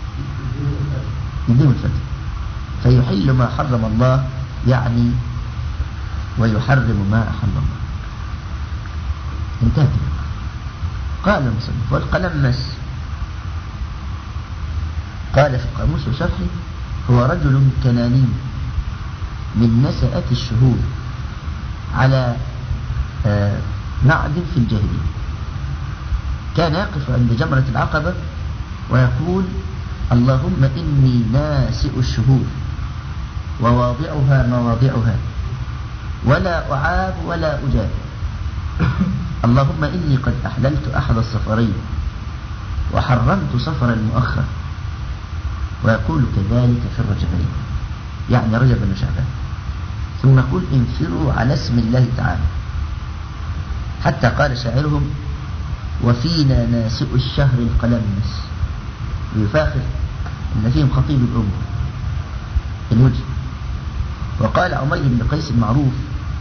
بدون الفتح. فيحل ما حرم الله يعني ويحرم ما أحل الله. انتهت. قال المصنف: والقلمس قال في القاموس وشرحه: هو رجل كناني من نسأة الشهور على معدن في الجاهلية، كان يقف عند جمرة العقبة ويقول: اللهم إني ناسئ الشهور وواضعها مواضعها ولا أعاب ولا أجاب، اللهم إني قد أحللت أحد السفرين وحرمت سفر المؤخر. ويقول كذلك في الرجبين، يعني رجب وشعبان. ثم يقول: انفروا على اسم الله تعالى، حتى قال شاعرهم: وفينا ناسئ الشهر القلمس، ويفاخر أن فيهم خطيب الأمة الوجه. وقال عمير بن قيس المعروف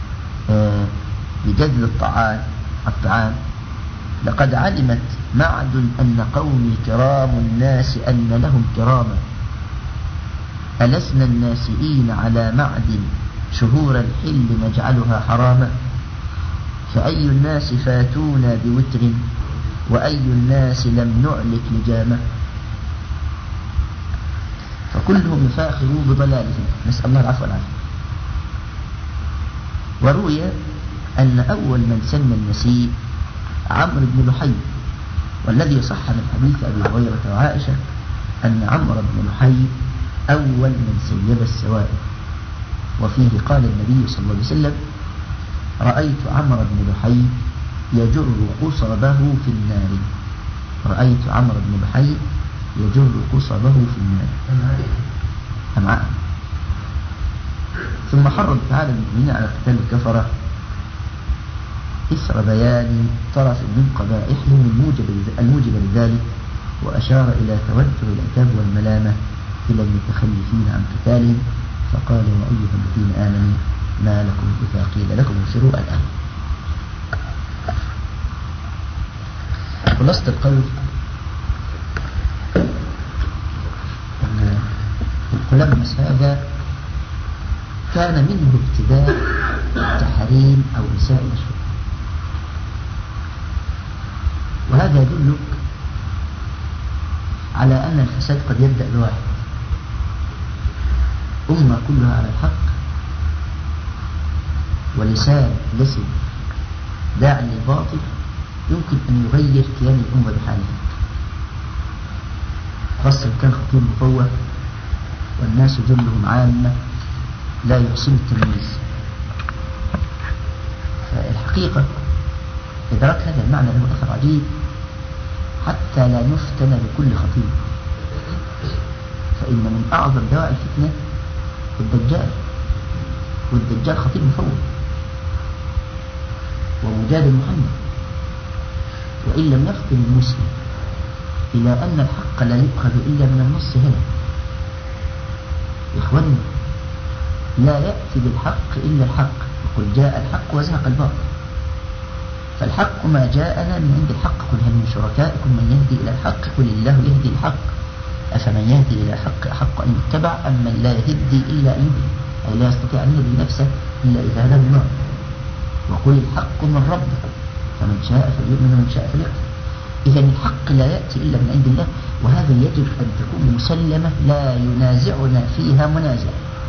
بجذب الطعام: لقد علمت معد أن قومي كرام الناس أن لهم كراما، ألسنا الناسئين على معد شهور الحل نجعلها حراما، فأي الناس فاتونا بوتر وأي الناس لم نعلك لجامة. فكلهم يفاخروا بضلالهم، نسأل الله العفو والعافية. وروي أن أول من سن النسيء عمرو بن لحي، والذي صح من حديث أبي هريرة وعائشة أن عمرو بن لحي أول من سيب السوائب. وفيه قال النبي صلى الله عليه وسلم: رأيت عمرو بن لحي يجر قصبه في النار. رأيت عمرو بن لحي يجر قصبه في النار أمعاء. ثم حرم تعالى المؤمنين على قتال الكفرة إثر بيان طرف من قبائحهم الموجب لذلك، وأشار إلى توجه العتاب والملامة إلى المتخلفين عن قتالهم، فقال: يا أيها الذين آمنوا ما لكم إذا قيل لكم انفروا الآن. خلاصة القول أن القلمس هذا كان منه ابتداء تحريم أو إساءة الشهور، وهذا يدلك على أن الفساد قد يبدأ بواحد. أمة كلها على الحق ولسان لسن داع للباطل يمكن أن يغير كيان الأمة بحالها، خاصة كان خطيب مفوه والناس جلهم عامة لا يحسن التمييز. فالحقيقة إدراك هذا المعنى له أثر عجيب حتى لا نفتن بكل خطيب، فإن من أعظم دواعي الفتنة الدجال، والدجال خطيب مفوه ومجادل محمد. وإن لم يفطن المسلم إلى أن الحق لا يؤخذ إلا من النص هنا، إخواننا لا يأتي بالحق إلا الحق، وقل جاء الحق وزهق الباطل. فالحق ما جاءنا من عند الحق. قل هل من شركائكم من يهدي إلى الحق قل الله يهدي الحق أفمن يهدي إلى الحق أحق أن يتبع أم من لا يهدي إلا أن يهدي، أي لا يستطيع أن يهدي نفسه إلا إذا هداه الله. وقل الحق من ربكم فمن شاء فليؤمن ومن شاء فليكفر. إذا الحق لا يأتي إلا من عند الله، وهذا يجب أن تكون مسلمة لا ينازعنا فيها منازع.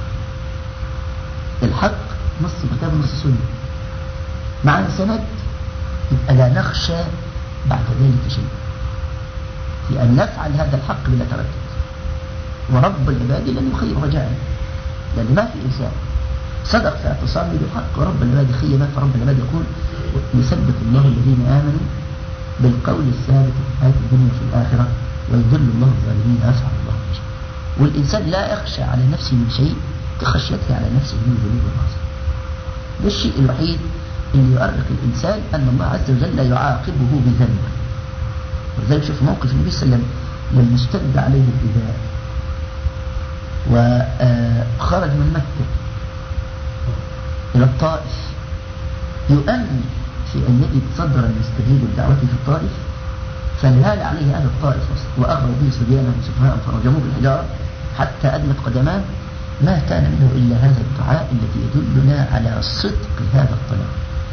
الحق نص كتاب نص سنة مع سند، يبقى لا نخشى بعد ذلك شيء في أن نفعل هذا الحق بلا تردد. ورب العباد لن يخيب رجاءنا، لأن ما في إنسان صدق في اعتصامه بالحق ورب العباد خيبه. فرب العباد يقول يثبت الله الذين آمنوا بالقول الثابت في الحياة الدنيا وفي الآخرة ويذل الله الظالمين ويفعل الله ما يشاء. والإنسان لا يخشى على نفسه من شيء كخشيته على نفسه من ذنوب المعاصي. ده الشيء الوحيد اللي يؤرق الإنسان أن الله عز وجل يعاقبه بذنبه. ولذلك شوف موقف النبي صلى الله عليه وسلم لما اشتد عليه الإيذاء وخرج من مكة إلى الطائف يؤمن في أن يجد صدرا يستجيب الدعوة في الطائف، فانهال عليه أهل الطائف وأغروا به صبيانهم وسفهاءهم فرجموه بالحجارة حتى أدمت قدماه. ما كان منه إلا هذا الدعاء الذي يدلنا على صدق هذا الطلب: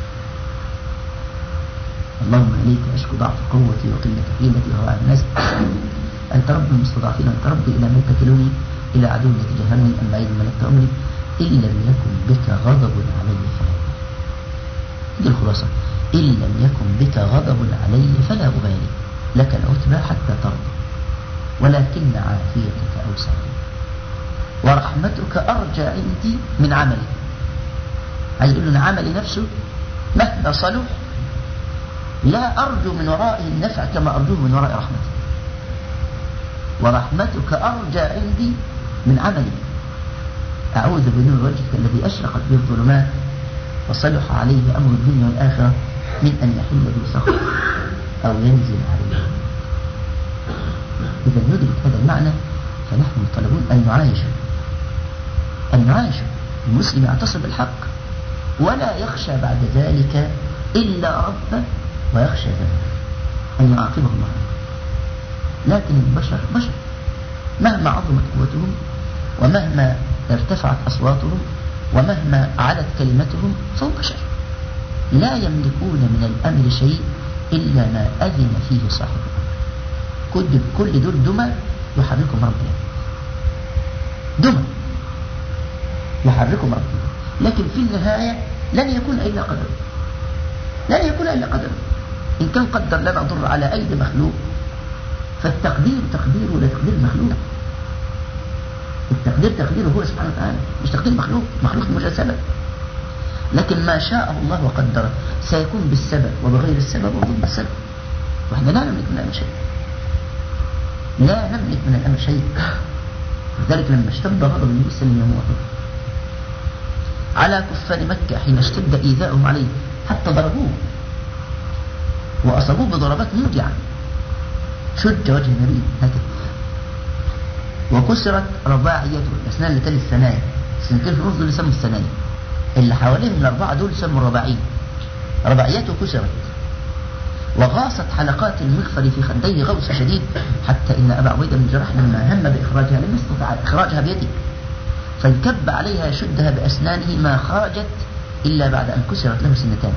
اللهم إليك أشكو ضعف قوتي وقلة حيلتي وهوى الناس، أنت رب المستضعفين، أنت ربي إلى من تكلني إلى عدو يتجهلني أم بعيد ملكت أمري إن لم يكن بك غضب علي فلا أبالي. دي الخلاصة: إن لم يكن بك غضب علي فلا أبالي، لك العتبى حتى ترضى، ولكن عافيتك أوسع لي ورحمتك أرجى عندي من عملي. عايز يقول لنا عملي نفسه مهما صلح لا أرجو من ورائه النفع كما أرجوه من وراء رحمتك، ورحمتك أرجى عندي من عملي. أعوذ بنور وجهك الذي أشرقت به الظلمات وصلح عليه أمر الدنيا والآخرة من أن يحل به سخط أو ينزل عليه. إذا ندرك هذا المعنى فنحن مطالبون أن نعايش. المسلم يعتصم بالحق ولا يخشى بعد ذلك إلا ربه ويخشى ذلك أن يعاقبه الله. لكن البشر بشر، مهما عظمت قوتهم ومهما ارتفعت أصواتهم ومهما علت كلمتهم فهو بشر، لا يملكون من الأمر شيء إلا ما أذن فيه صاحبه. كل دول دمى يحركهم ربنا، دمى يحركهم ربنا، لكن في النهاية لن يكون إلا قدر، لن يكون إلا قدر. إن كان قدر لنا ضر على أيدي مخلوق فالتقدير تقديره لا تقدير مخلوق. التقدير تقديره هو سبحانه وتعالى، مش تقدير مخلوق مش سبب. لكن ما شاءه الله وقدره سيكون بالسبب وبغير السبب وضد السبب، وإحنا لا نملك من الأمر شيء، لا نملك من الأمر شيء. لذلك لما اشتد غضب النبي صلى الله عليه وسلم على كفار مكة حين اشتد إيذاؤهم عليه حتى ضربوه وأصابوه بضربات موجعة، شج وجه النبي هكذا وكسرت رباعيته، الأسنان اللي تلي الثنايا، السنتين في النص دول يسموا الثنايا، اللي حوالين الأربعة دول يسموا الرباعية، رباعيته كسرت وغاصت حلقات المغفر في خديه غوص شديد، حتى إن أبا عبيدة بن الجراح لما هم بإخراجها لم يستطع إخراجها بيده، فانكب عليها يشدها بأسنانه ما خرجت إلا بعد أن كسرت له سنتان.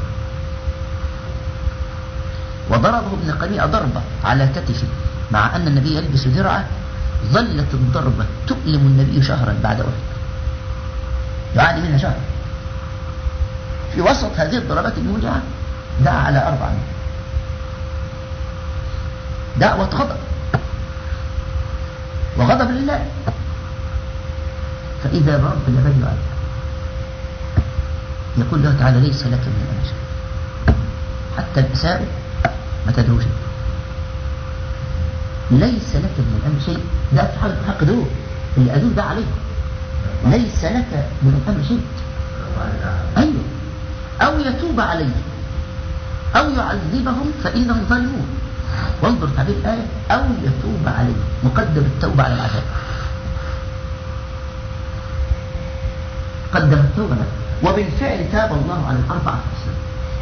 وضربه ابن قميئة ضربة على كتفه مع أن النبي يلبس درعه، ظلت الضربة تؤلم النبي شهرا بعد أحد، يعاني منها شهر. في وسط هذه الضربات الموجعة دعا على 4 دعوة غضب وغضب لله، فإذا برب العباد يعلم يقول له تعالى ليس لك من الأمر شيء، حتى الأساء ما تدعو شيء، ليس لك من الأمر شيء. ده في حالة حق دول اللي أدوه ده عليه، ليس لك من الأمر شيء. أيوه، أو يتوب عليه أو يعذبهم فإنهم ظالمون. وانظر تعبير الآية، أو يتوب عليه، مقدم التوبة على العذاب، قدم التوبة وبالفعل تاب الله على ال14 سنة،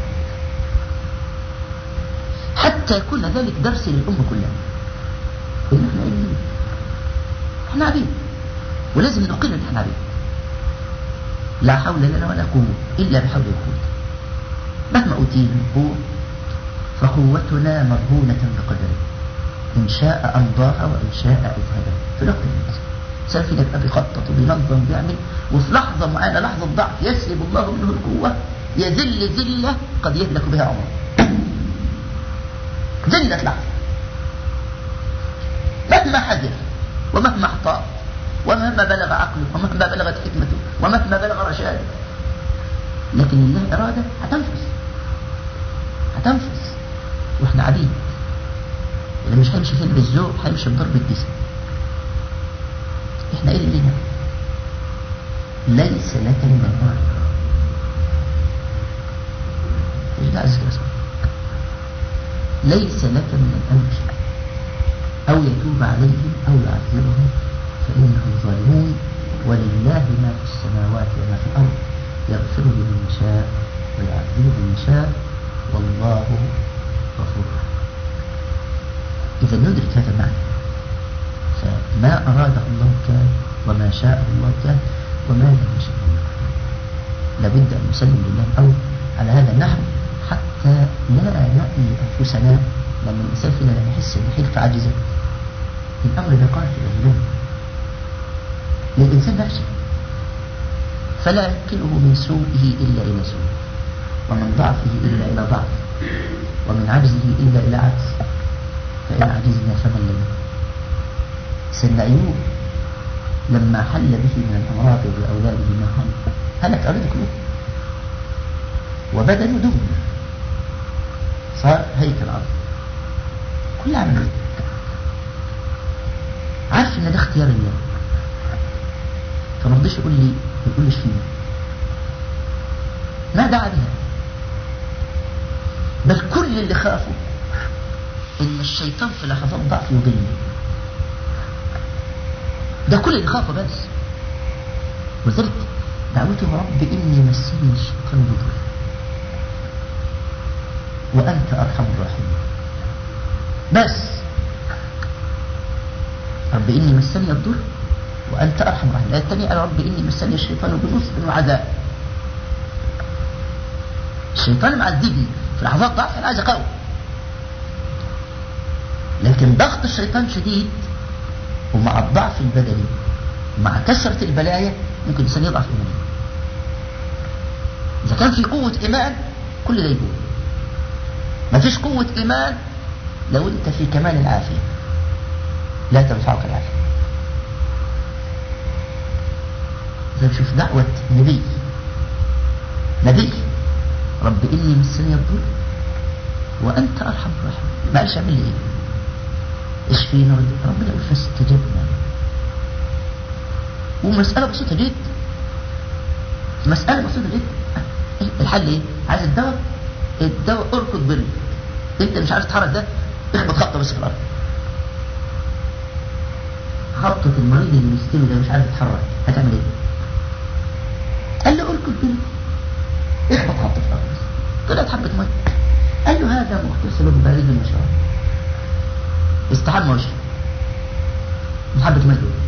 حتى يكون ذلك درس للأمة كلها. إن احنا إيه؟ احنا عبيد، ولازم نقر إن احنا عبيد. لا حول لنا ولا قوة إلا بحول القوة. مهما أوتينا من قوة فقوتنا مرهونة بقدره، إن شاء أمضاها وإن شاء أذهبها. في الوقت الإنسان الإنسان فينا يبقى بيخطط وبينظم وبيعمل، وفي لحظة معينة لحظة ضعف يسلب الله منه القوة، يذل ذلة قد يهلك بها عمره. ذلة لحظة، مهما حذر ومهما احتاط ومهما بلغ عقله ومهما بلغت حكمته ومهما بلغ رشاده، لكن الله إرادة هتنفس واحنا عبيد. اللي مش هيمشي فين بالذوق هيمشي بضرب الجسم. احنا ايه اللي لنا؟ ليس لك من الامر، ايش ده عزيز الرسول؟ ليس لك من الامر شيء، او يتوب عليهم او يعذبهم فانهم ظالمون، ولله ما في السماوات وما في الارض، يغفر لمن يشاء ويعذب من يشاء والله غفور رحيم. إذا ندرك هذا المعنى، فما أراده الله كان، وما شاء الله كان، وما لم يشاء الله كان. لابد أن نسلم لله الأمر على هذا النحو حتى لا نأذي أنفسنا. لما الإنسان فينا لما يحس أن حيل عاجزة، الأمر ده قال في الأجنبي للإنسان نفسه، فلا ينقله من سوءه إلا إلى سوء، ومن ضعفه إلا إلى ضعف، ومن عجزه إلا إلى عجز. فإن عجزنا فمن لنا. سيدنا أيوب لما حل به من الأمراض وبأولاده ما هلك أولاده كلهم، وبدنه دهن، صار هيكل عظم، كل عمل عارف إن ده اختيار الله، فما رضيش يقولش فيه ما دعا بها. بل كل اللي خافوا إن الشيطان في لحظات ضعف يضله، ده كل اللي خافه بس. وذلك دعوته رب إني مسني الشيطان بضر وأنت أرحم الراحمين. بس رب إني مسني الضر وأنت أرحم الراحمين. الآية الثانية قال رب إني مسني الشيطان بنصب وعذاب. الشيطان معذبني في لحظات ضعف، أنا عايز أقوم، لكن ضغط الشيطان شديد، ومع الضعف البدني ومع كثرة البلايا ممكن الإنسان يضعف إيمانيا. إذا كان في قوة إيمان كل ده يقول، ما فيش قوة إيمان لو أنت في كمال العافية لا تنفعك العافية. إذا نشوف دعوة نبي رب إني مسني الضر وأنت أرحم الراحمين. ما قالش اعمل لي إيه؟ اشفينا ربنا يقول فاستجبنا. ومسألة بسيطة جدا، الحل ايه؟ عايز الدواء اركض برجلك. انت مش عارف تتحرك، ده اخبط خبطه بس في الارض. خبطة المريض اللي مستوي ده مش عارف يتحرك هتعمل ايه؟ قال له اركض برجلك، اخبط خبطه في الارض بس. طلعت حبة مية. قال له هذا مغتسل بارد وشراب، استحمى وجهه من حبة مية دول.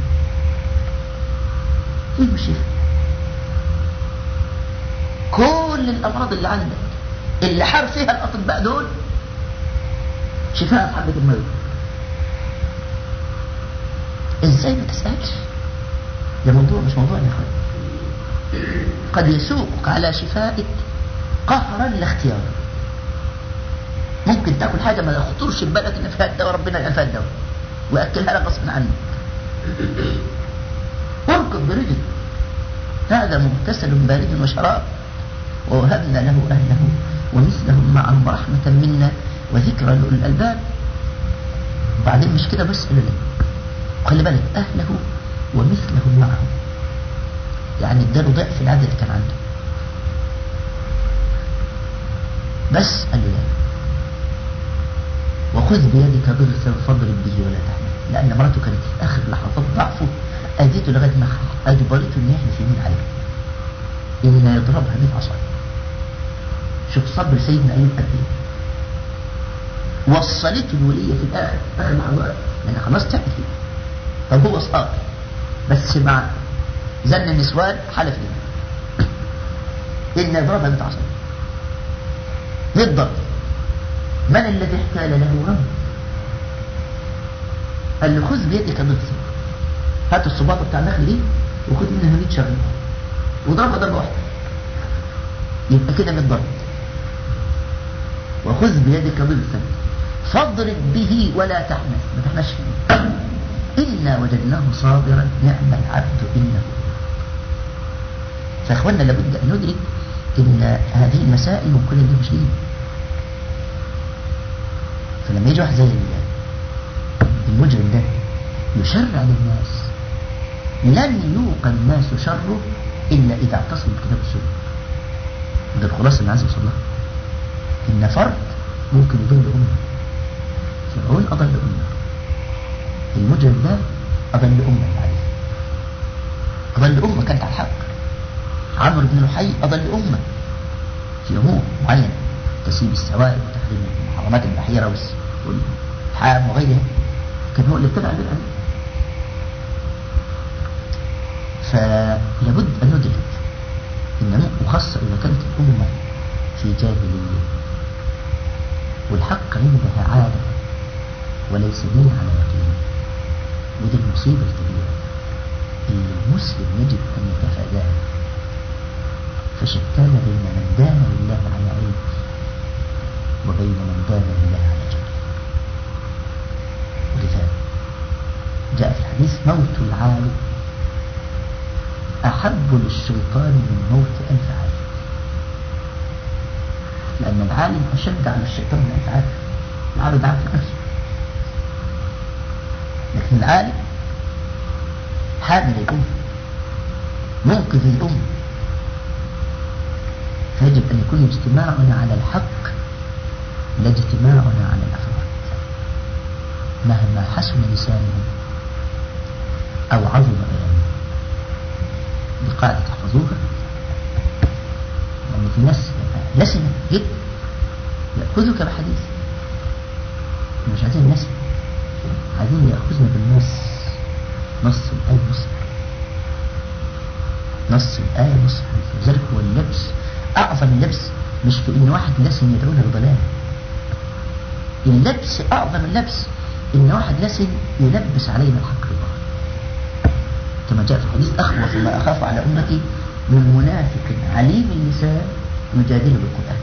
فين الشفاء؟ كل الأمراض اللي عندك اللي حار فيها الأطباء دول شفاء في حبة المية. ازاي ما تسألش؟ ده موضوع مش موضوع يا أخوان. قد يسوقك على شفائك قهرا لا اختيارا. ممكن تاكل حاجة ما يخطرش ببالك ان فيها الدواء، ربنا يقال فيها الدواء ويأكلها لك غصب عنك. اركض برجل، هذا مغتسل بارد وشراب ووهبنا له أهله ومثلهم معهم رحمة منا وذكرى لأولي الألباب. وبعدين مش كده بس، خلي بالك أهله ومثلهم معهم، يعني اداله ضعف العدد اللي كان عنده. بس قال له لا، وخذ بيدك ضغثا فاضرب به ولا تحمل، لأن مراته كانت في آخر لحظات ضعفه أذيته لغاية ما أجبرته إن يحلف يمين عليه. إن يضربها 100 عصاية. شوف صبر سيدنا أيوب قد إيه. وصلته الولية في الآخر آخر لحظات لأن خلاص تعبت فيه. طب هو صابر بس مع زن النسوان حلف له إن يضربها 100 عصاية. 100 ضرب. من الذي احتال له رب؟ قال له خذ بيدك ضغطه، هات الصباطة بتاع النخل دي وخذ منها 100 شغل وضربها ضربة واحدة يبقى كده 100 ضرب. وخذ بيدك ضغطا فاضرب به ولا تحنث، ما تحنثش فيه، إنا وجدناه صابرا نعم العبد إنه. فإخواننا لابد أن ندرك إن هذه المسائل ممكن دي مش دين. فلما يجي واحد زي المجرم ده يشرع للناس لن يوقى الناس شره إلا إذا اعتصموا بكتاب السنة. وده الخلاصة اللي عايز يوصل لها، إن فرد ممكن يضل أمة. فرعون أضل أمة، المجرم ده أضل أمة عليه، أضل أمة كانت على الحق. عمرو بن لحي أضل أمة في أمور معينة، تسيب السوائل وتحريم المحرمات البحيرة والحام وغيرها، كان هو اللي ابتدع البدعة دي. فلابد أن ندرك إن وخاصة إذا كانت الأمة في جاهلية والحق عندها عادة وليس دين على يقين، ودي المصيبة الكبيرة اللي المسلم يجب أن يتفاداها. فشتان بين من دان لله على علم وبين من دان لله على جهل. ولذلك جاء في الحديث موت العالم أحب للشيطان من موت 1000 عالم، لأن العالم أشد على الشيطان من 1000 عالم. العالم عارف نفسه، لكن العالم حامل الأمة منقذ الأمة. فيجب أن يكون اجتماعنا على الحق لا اجتماعنا على الأفراد، مهما حسن لسانهم أو عظم بيانهم. دي قاعدة تحفظوها، لأن في ناس لسنة جدا يأخذك بحديث، مش عايزين نسمع، عايزين يأخذنا بالنص، نص الآية نص الآية نص الحديث. لذلك هو اللبس أعظم اللبس مش في إن واحد لسن يدعونا للضلال، اللبس أعظم اللبس إن واحد لسن يلبس علينا الحق بالباطل، كما جاء في الحديث أخوف ما أخاف على أمتي من منافق عليم اللسان يجادل بالقرآن.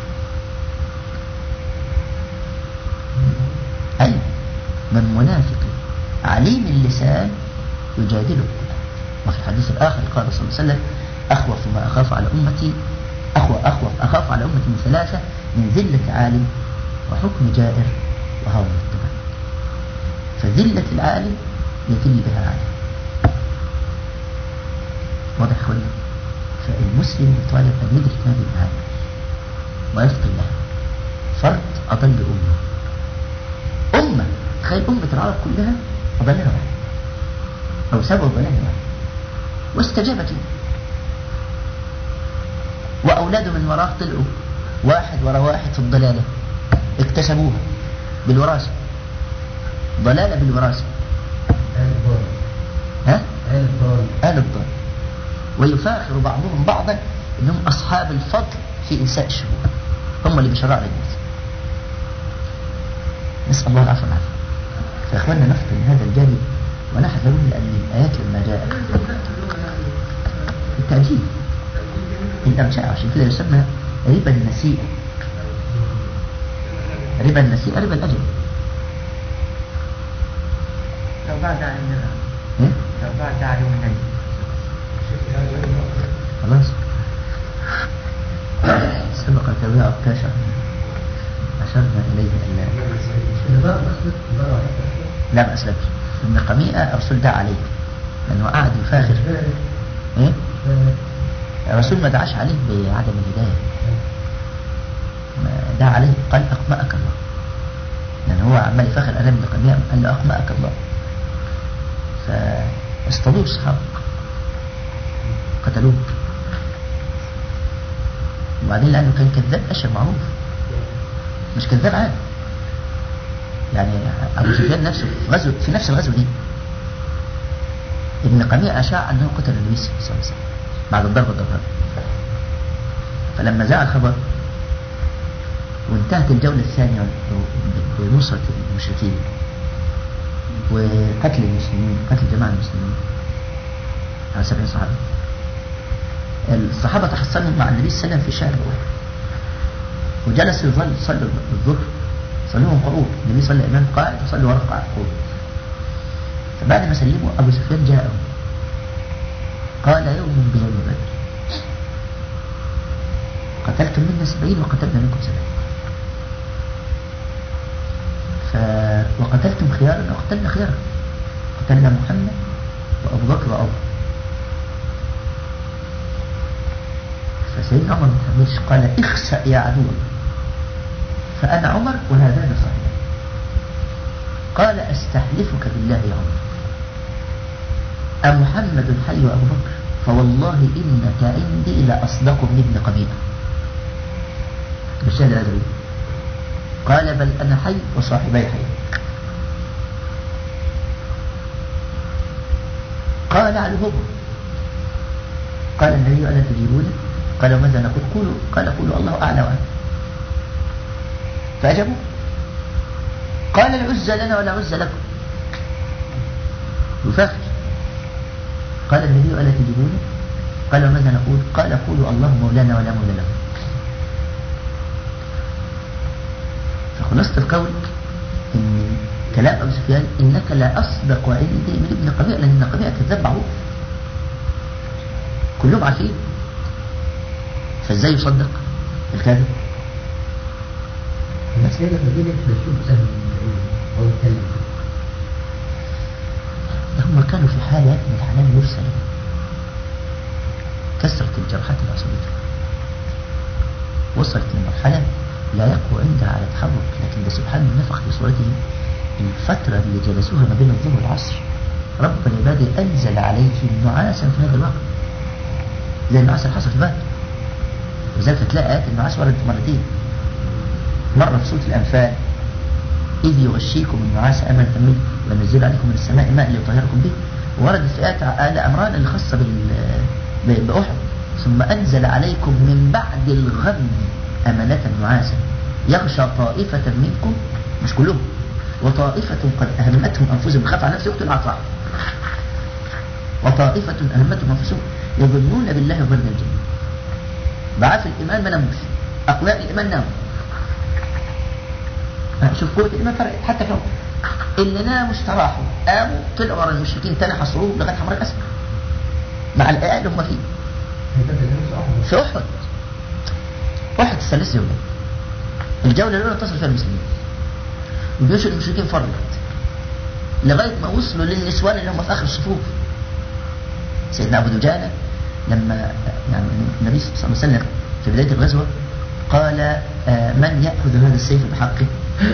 أي من منافق عليم اللسان يجادل بالقرآن. وفي الحديث الآخر قال صلى الله عليه وسلم أخوف ما أخاف على أمتي أخاف على أمتي من 3: من ذلة عالم وحكم جائر وهوى متبع. فذلة العالم يذل بها عالم، واضح أخواني؟ فالمسلم يطالب أن يدرك هذه المعاني ويفطن لها. فرد أضل أمة، تخيل أمة العرب كلها أضلها واحد أو سبب ضلالها واحد واستجابت له، وأولاده من وراه طلعوا واحد ورا واحد في الضلالة، اكتسبوها بالوراثة، ضلالة بالوراثة. أهل الضال ويفاخر بعضهم بعضا انهم اصحاب الفضل في انساء الشهور، هم اللي بيشرعوا للناس. نسأل الله العفو والعافية. فاخواننا نفطن هذا الجانب ونحذر، لان الايات لما جاءت التأجيل الارجاع، عشان كده يسمى ربا النسيئة، ربا النسيئة ربا الاجل. لو بعد عندنا لو بعد عليهم النبي خلاص سبقت بها عكاشة أشرنا إليه ألا لا ما أسلمش. ابن قميئة الرسول دعا عليه لأنه قاعد يفاخر. إيه؟ الرسول ما دعاش عليه بعدم الهداية، دعا عليه قال أقمأك الله، لأن هو عمال يفاخر. أنا ابن قميئة قال له أقمأك الله، فاصطادوه الصحابة قتلوه. وبعدين لأنه كان كذاب أشر معروف، مش كذاب عادي. يعني أبو سفيان نفسه في نفس الغزوة دي ابن قميع أشاع أنه قتل النبي صلى الله عليه وسلم بعد الضربة الضربة. فلما ذاع الخبر وانتهت الجولة الثانية بنصرة المشركين وقتل المسلمين، قتل جماعة المسلمين على 70 صحابي، الصحابة تحصلوا مع النبي صلى الله عليه وسلم في شهر أحد، وجلسوا يصلوا الظهر، صلوهم قعود، النبي صلى الإمام قاعد وصلوا ورا قعود. فبعد ما سلموا أبو سفيان جاءهم قال يوم بيوم بدر قتلتم منا 70 وقتلنا منكم 70، وقتلتم خيارا وقتلنا خيارا، قتلنا محمد وأبو بكر وعمر. فسيدنا عمر بن حميش قال اخسأ يا عدو الله، فأنا عمر وهذان صاحبان. قال استحلفك بالله يا عمر أمحمد حي وأبو بكر فوالله إنك عندي لأصدق من ابن قبيلة بالشهادة الأدبية. قال بل أنا حي وصاحبي حي. قال على قال النبي ألا تجيبوني؟ قال ماذا نقول؟ قولوا. قال قولوا الله أعلى وأعلم. فأجابوا. قال العزة لنا ولا عزة لكم، يفاخر. قال النبي ألا تجيبوني؟ قال ماذا نقول؟ قال قولوا الله مولانا ولا مولى لكم. فخلاصة القول إن كلام أبو سفيان إنك لا أصدق عندي من ابن قبيعة، لأن ابن قبيعة كذاب معروف كلهم عارفين، فازاي يصدق الكاذب؟ المسألة مدينة بشوف سهل أو الكلام هم كانوا في حالة من الحالات المرسلة، كسرت الجرحات العصبية، وصلت لمرحلة لا يقوى عندها على التحرك. لكن ده سبحان النفخ في صورته الفترة اللي جلسوها ما بين الظهر والعصر رب العباد أنزل عليهم نعاسا في هذا الوقت زي النعاس اللي حصل في بدر. وذلك تلاقي آيات النعاس وردت مرتين، مرة في سورة الأنفال إذ يغشيكم النعاس أمنة منه وينزل عليكم من السماء ماء ليطهركم به، ووردت في آيات آل عمران اللي خاصة بأحد ثم أنزل عليكم من بعد الغم أمنة نعاسا يغشى طائفة منكم مش كلهم وطائفة قد أهمتهم أنفسهم، بخاف على نفسه يقتل العطاء، وطائفة أهمتهم أنفسهم يظنون بالله ظن الجنة. ضعاف الإيمان ما نموش، أقوياء الإيمان ناموا. شوف قوة الإيمان فرقت حتى في اللي ناموا استراحوا قاموا طلعوا ورا المشركين تاني حصروهم لغاية حمراء الأسد مع الآيات اللي هم فيه. في أحد الثلاث جولات، الجولة الأولى انتصر فيها المسلمين وجيوش المشركين فرقت لغاية ما وصلوا للنسوان اللي هم في آخر الصفوف. سيدنا أبو دجانة لما يعني النبي صلى الله عليه وسلم في بداية الغزوة قال من يأخذ هذا السيف بحقه؟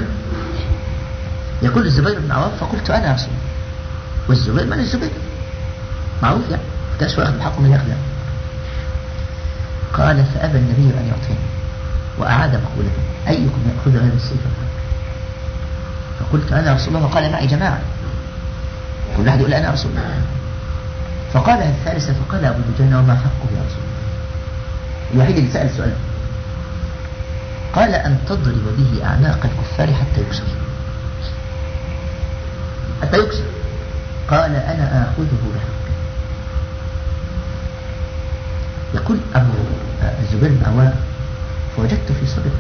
يقول الزبير بن عوام فقلت أنا رسول. والزبير من الزبير معروف يعني كانش يأخذ بحقه من يأخذ. قال فأبى النبي أن يعطيني وأعاد مقولته أيكم يأخذ هذا السيف بحقه؟ فقلت أنا رسول الله وقال معي جماعة، كل واحد يقول أنا رسول الله. فقالها الثالثة فقال أبو دجانة وما حقه يا رسول الله؟ الوحيد اللي سأل السؤال قال أن تضرب به أعناق الكفار حتى يكسر حتى يكسر. قال أنا آخذه بحقه. يقول الزبير بن عوام فوجدت في صدره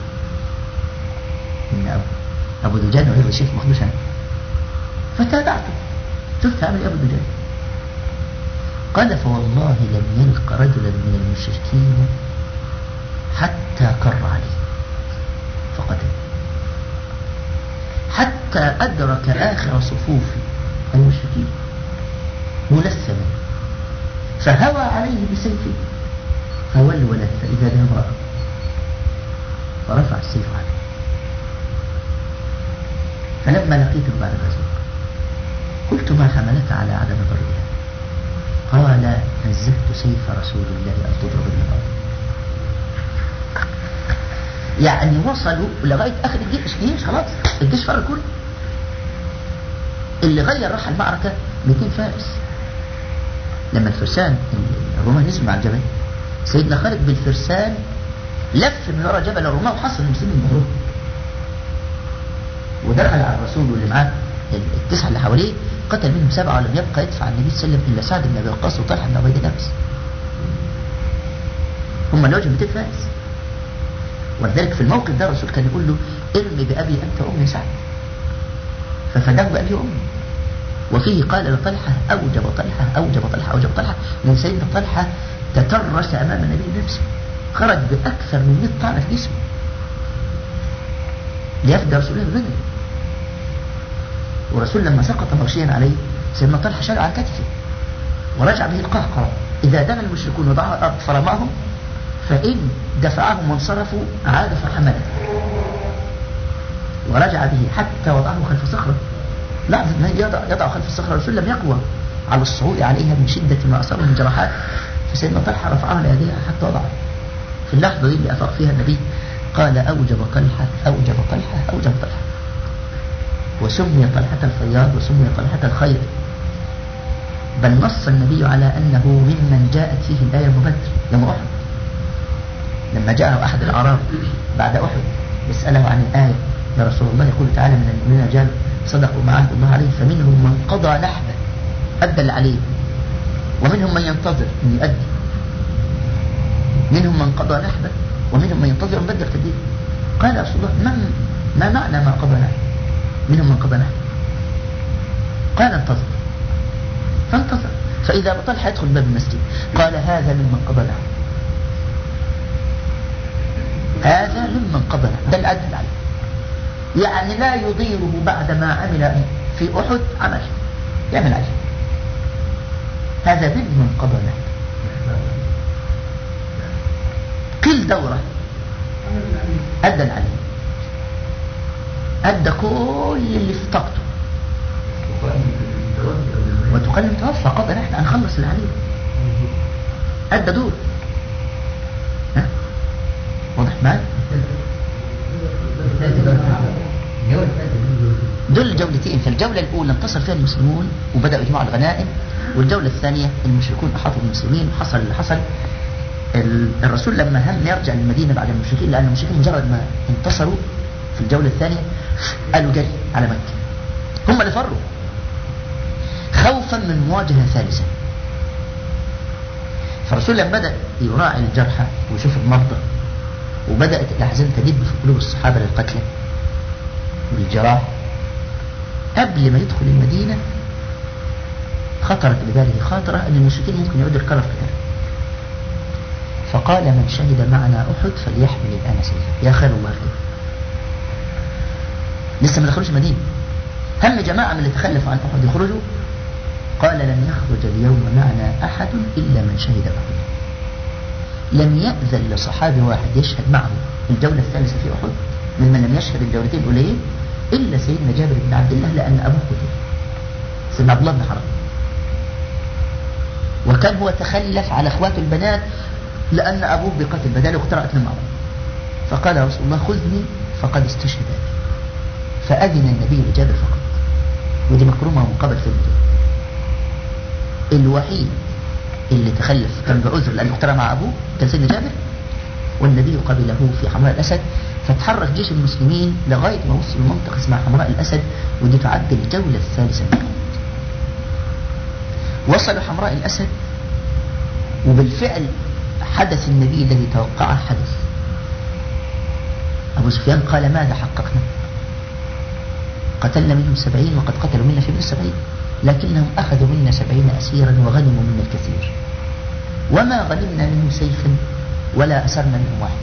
إن أبو دجانة وهذا الشيخ مخدوشا فتابعته شفت عمل أبو دجانة. قال فوالله لم يلق رجلا من المشركين حتى قر عليه فقتل حتى أدرك آخر صفوف المشركين ملثما فهوى عليه بسيفه فولولت فإذا ذهب امرأة فرفع السيف عليه. فلما لقيته بعد الغزوة قلت ما حملك على عدم ضربها؟ قال نزهت سيف رسول الله أن تضرب بالأرض. يعني وصلوا لغاية آخر الجيش خلاص الجيش فرق كله. اللي غير راح المعركة 200 فارس. لما الفرسان الرومان نزلوا على الجبل، سيدنا خالد بالفرسان لف من وراء جبل الرومان وحصل المسلمين من ظهرهم، ودخل على الرسول واللي معاه التسعة اللي حواليه، قتل منهم 7 ولم يبقى يدفع عن النبي صلى الله عليه وسلم إلا سعد بن أبي وقاص وطلحة بن عبيد الله بس. هم اللي وجهوا 200 فارس. ولذلك في الموقف ده الرسول كان يقول له ارمي بأبي أنت أمي سعد، ففداه بأبي وأمي. وفيه قال لطلحة أوجب طلحة من سيدنا طلحة تترس أمام النبي نفسه، خرج بأكثر من 100 طعنة في جسمه ليفدى رسول الله ببدنه. ورسول لما سقط مغشيا عليه سيدنا طلحة شال عن كتفه ورجع به القهقرة، إذا دنا المشركون وضعوا الأرض فرماهم، فإن دفعهم وانصرفوا عاد فحمله ورجع به حتى وضعه خلف صخرة. لاحظ أنه يضع خلف الصخرة. الرسول لم يقوى على الصعود عليها من شدة ما أصابه من جراحات، فسيدنا طلحة رفعها ليديها حتى وضعها. في اللحظة دي اللي أفاق فيها النبي قال أوجب طلحة، وسمي طلحة الفياض وسمي طلحة الخير. بل نص النبي على أنه ممن جاءت فيه الآية مبتر يوم أحد، لما جاءه أحد الأعراب بعد أحد يسأله عن الآية: يا رسول الله يقول تعالى من المؤمنين رجال صدقوا ما عهد الله عليه فمنهم من قضى نحبه أدى اللي عليه، ومنهم من ينتظر أن يؤدي، منهم من قضى نحبه ومنهم من ينتظر أن يبدل تبديل. قال يا رسول الله ما معنى ما قضى نحبه؟ منهم من قضى نحبه. قال انتظر، فانتظر، فإذا طلحة يدخل باب المسجد قال هذا ممن قضى نحبه، هذا ممن قضى نحبه، ده الأدل عليه، يعني لا يضيره بعد ما عمل في أحد عمل يعمل عجل. هذا ممن قضى نحبه. قيل دوره أدى العليم، أدى كل اللي في طاقته، وتقلم توفى قضى نحن هنخلص العليم، أدى دور. واضح معي؟ دول الجولتين. فالجولة الأولى انتصر فيها المسلمون وبدأوا يجمعوا الغنائم، والجولة الثانية المشركون أحاطوا بالمسلمين وحصل اللي حصل. الرسول لما هم يرجع للمدينة بعد المشركين، لأن المشركين مجرد ما انتصروا في الجولة الثانية قالوا جري على مكة، هم اللي فروا خوفا من مواجهة ثالثة. فالرسول لما بدأ يراعي الجرحى ويشوف المرضى وبدأت الأحزان تدب في قلوب الصحابة للقتلى والجراح، قبل ما يدخل المدينة خطرت بباله خاطرة أن المشركين ممكن يعودوا الكرة في قتال، فقال من شهد معنا أحد فليحمل الآن سيفه. يا خير الله خير، لسه ما دخلوش المدينة، هم جماعة من اللي تخلفوا عن أحد يخرجوا. قال لن يخرج اليوم معنا أحد إلا من شهد أحد. لم يأذن لصحابي واحد يشهد معه الجولة الثالثة في أحد ممن لم يشهد الجولتين الأولين إلا سيدنا جابر بن عبد الله، لأن أبوه قتل، سيدنا عبد الله بن حرام، وكان هو تخلف على أخواته البنات لأن أبوه بقتل بداله واخترعت من معه. فقال يا رسول الله خذني فقد استشهد أبي، فأذن النبي لجابر فقط. ودي مكرمة من قبل في المدينة. الوحيد اللي تخلف كان بعذر لأنه اخترع مع أبوه كان سيدنا جابر، والنبي قبله في حمراء الأسد. فتحرك جيش المسلمين لغاية ما وصلوا منطقة اسمها حمراء الأسد، ودي تعد الجولة الثالثة منهم. وصلوا حمراء الأسد وبالفعل حدث النبي الذي توقعه حدث. أبو سفيان قال ماذا حققنا؟ قتلنا منهم 70 وقد قتلوا منا في 70، لكنهم أخذوا منا 70 أسيرا وغنموا منا الكثير، وما غنمنا منه سيفا ولا أسرنا منهم واحد.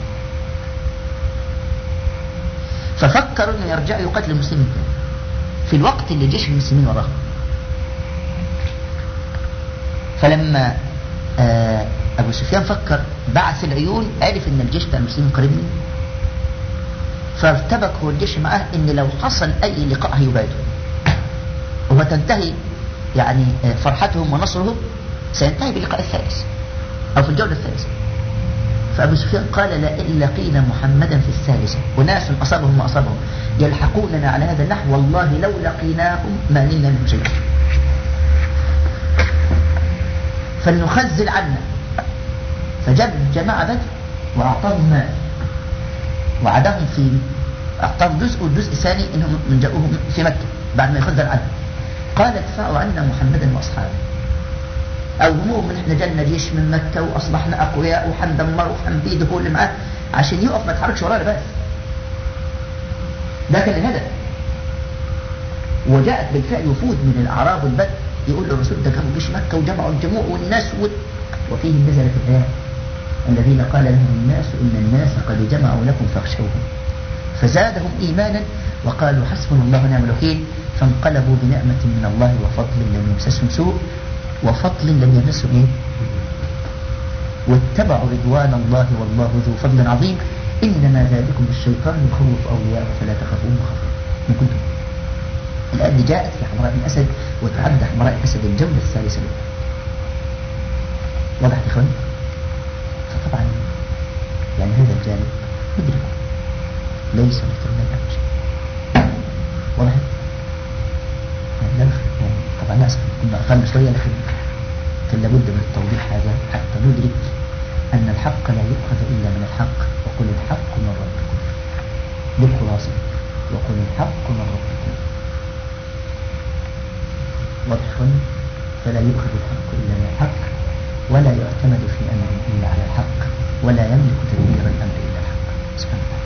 ففكروا أنه يرجعوا يقتلوا المسلمين تاني في الوقت اللي جيش المسلمين وراهم. فلما أبو سفيان فكر بعث العيون، عرف أن الجيش بتاع المسلمين قريب منه، فارتبك هو الجيش معه أن لو حصل أي لقاء هيبادوا وتنتهي يعني فرحتهم ونصرهم سينتهي باللقاء الثالث أو في الجولة الثالثة. فأبو سفيان قال لئن لقينا محمدا في الثالثة وناس أصابهم ما أصابهم يلحقوننا على هذا النحو والله لو لقيناهم ما نلنا منهم شيئا فلنخزل عنا. فجاب جماعة بدر وأعطاهم مال وعدهم في أعطاهم جزء والجزء الثاني إنهم من جاءوهم في مكة بعد ما يخزل عنه. قال ادفعوا عنا محمدا وأصحابه أو همهم من إحنا جالنا جيش من مكة وأصبحنا أقوياء وحندمر وحنبيده هو اللي معاه عشان يقف ما تحركش ورانا بس. ده كان الهدف. وجاءت بالفعل وفود من الأعراب والبدو يقول للرسول ده كانوا جيش مكة وجمعوا الجموع والناس وفيهم نزلت الآيات الذين قال لهم الناس إن الناس قد جمعوا لكم فاخشوهم فزادهم إيمانا وقالوا حسبنا الله ونعم الوكيل فانقلبوا بنعمة من الله وفضل لم يمسسهم سوء وفضل لم يمسهم إيه؟ واتبعوا رضوان الله والله ذو فضل عظيم إنما ذلكم الشيطان يخوف أولياءه فلا تخافون وخافون إن كنتم. الآن دي جاءت في حمراء بن أسد وتعد حمراء الأسد الجولة الثالثة له. واضح يا إخوان؟ فطبعا يعني هذا الجانب ندركه ليس مثلنا الأمر شيء. واضح؟ يعني طبعا لا أسف كنا أقلنا شوية لكن كان لابد من التوضيح هذا حتى ندرك أن الحق لا يؤخذ إلا من الحق وقل الحق من ربكم بالخلاصة وقل الحق من ربكم. واضح؟ فلا يؤخذ الحق إلا من الحق ولا يعتمد في أمر إلا على الحق ولا يملك تدبير الأمر إلا الحق سبحانه.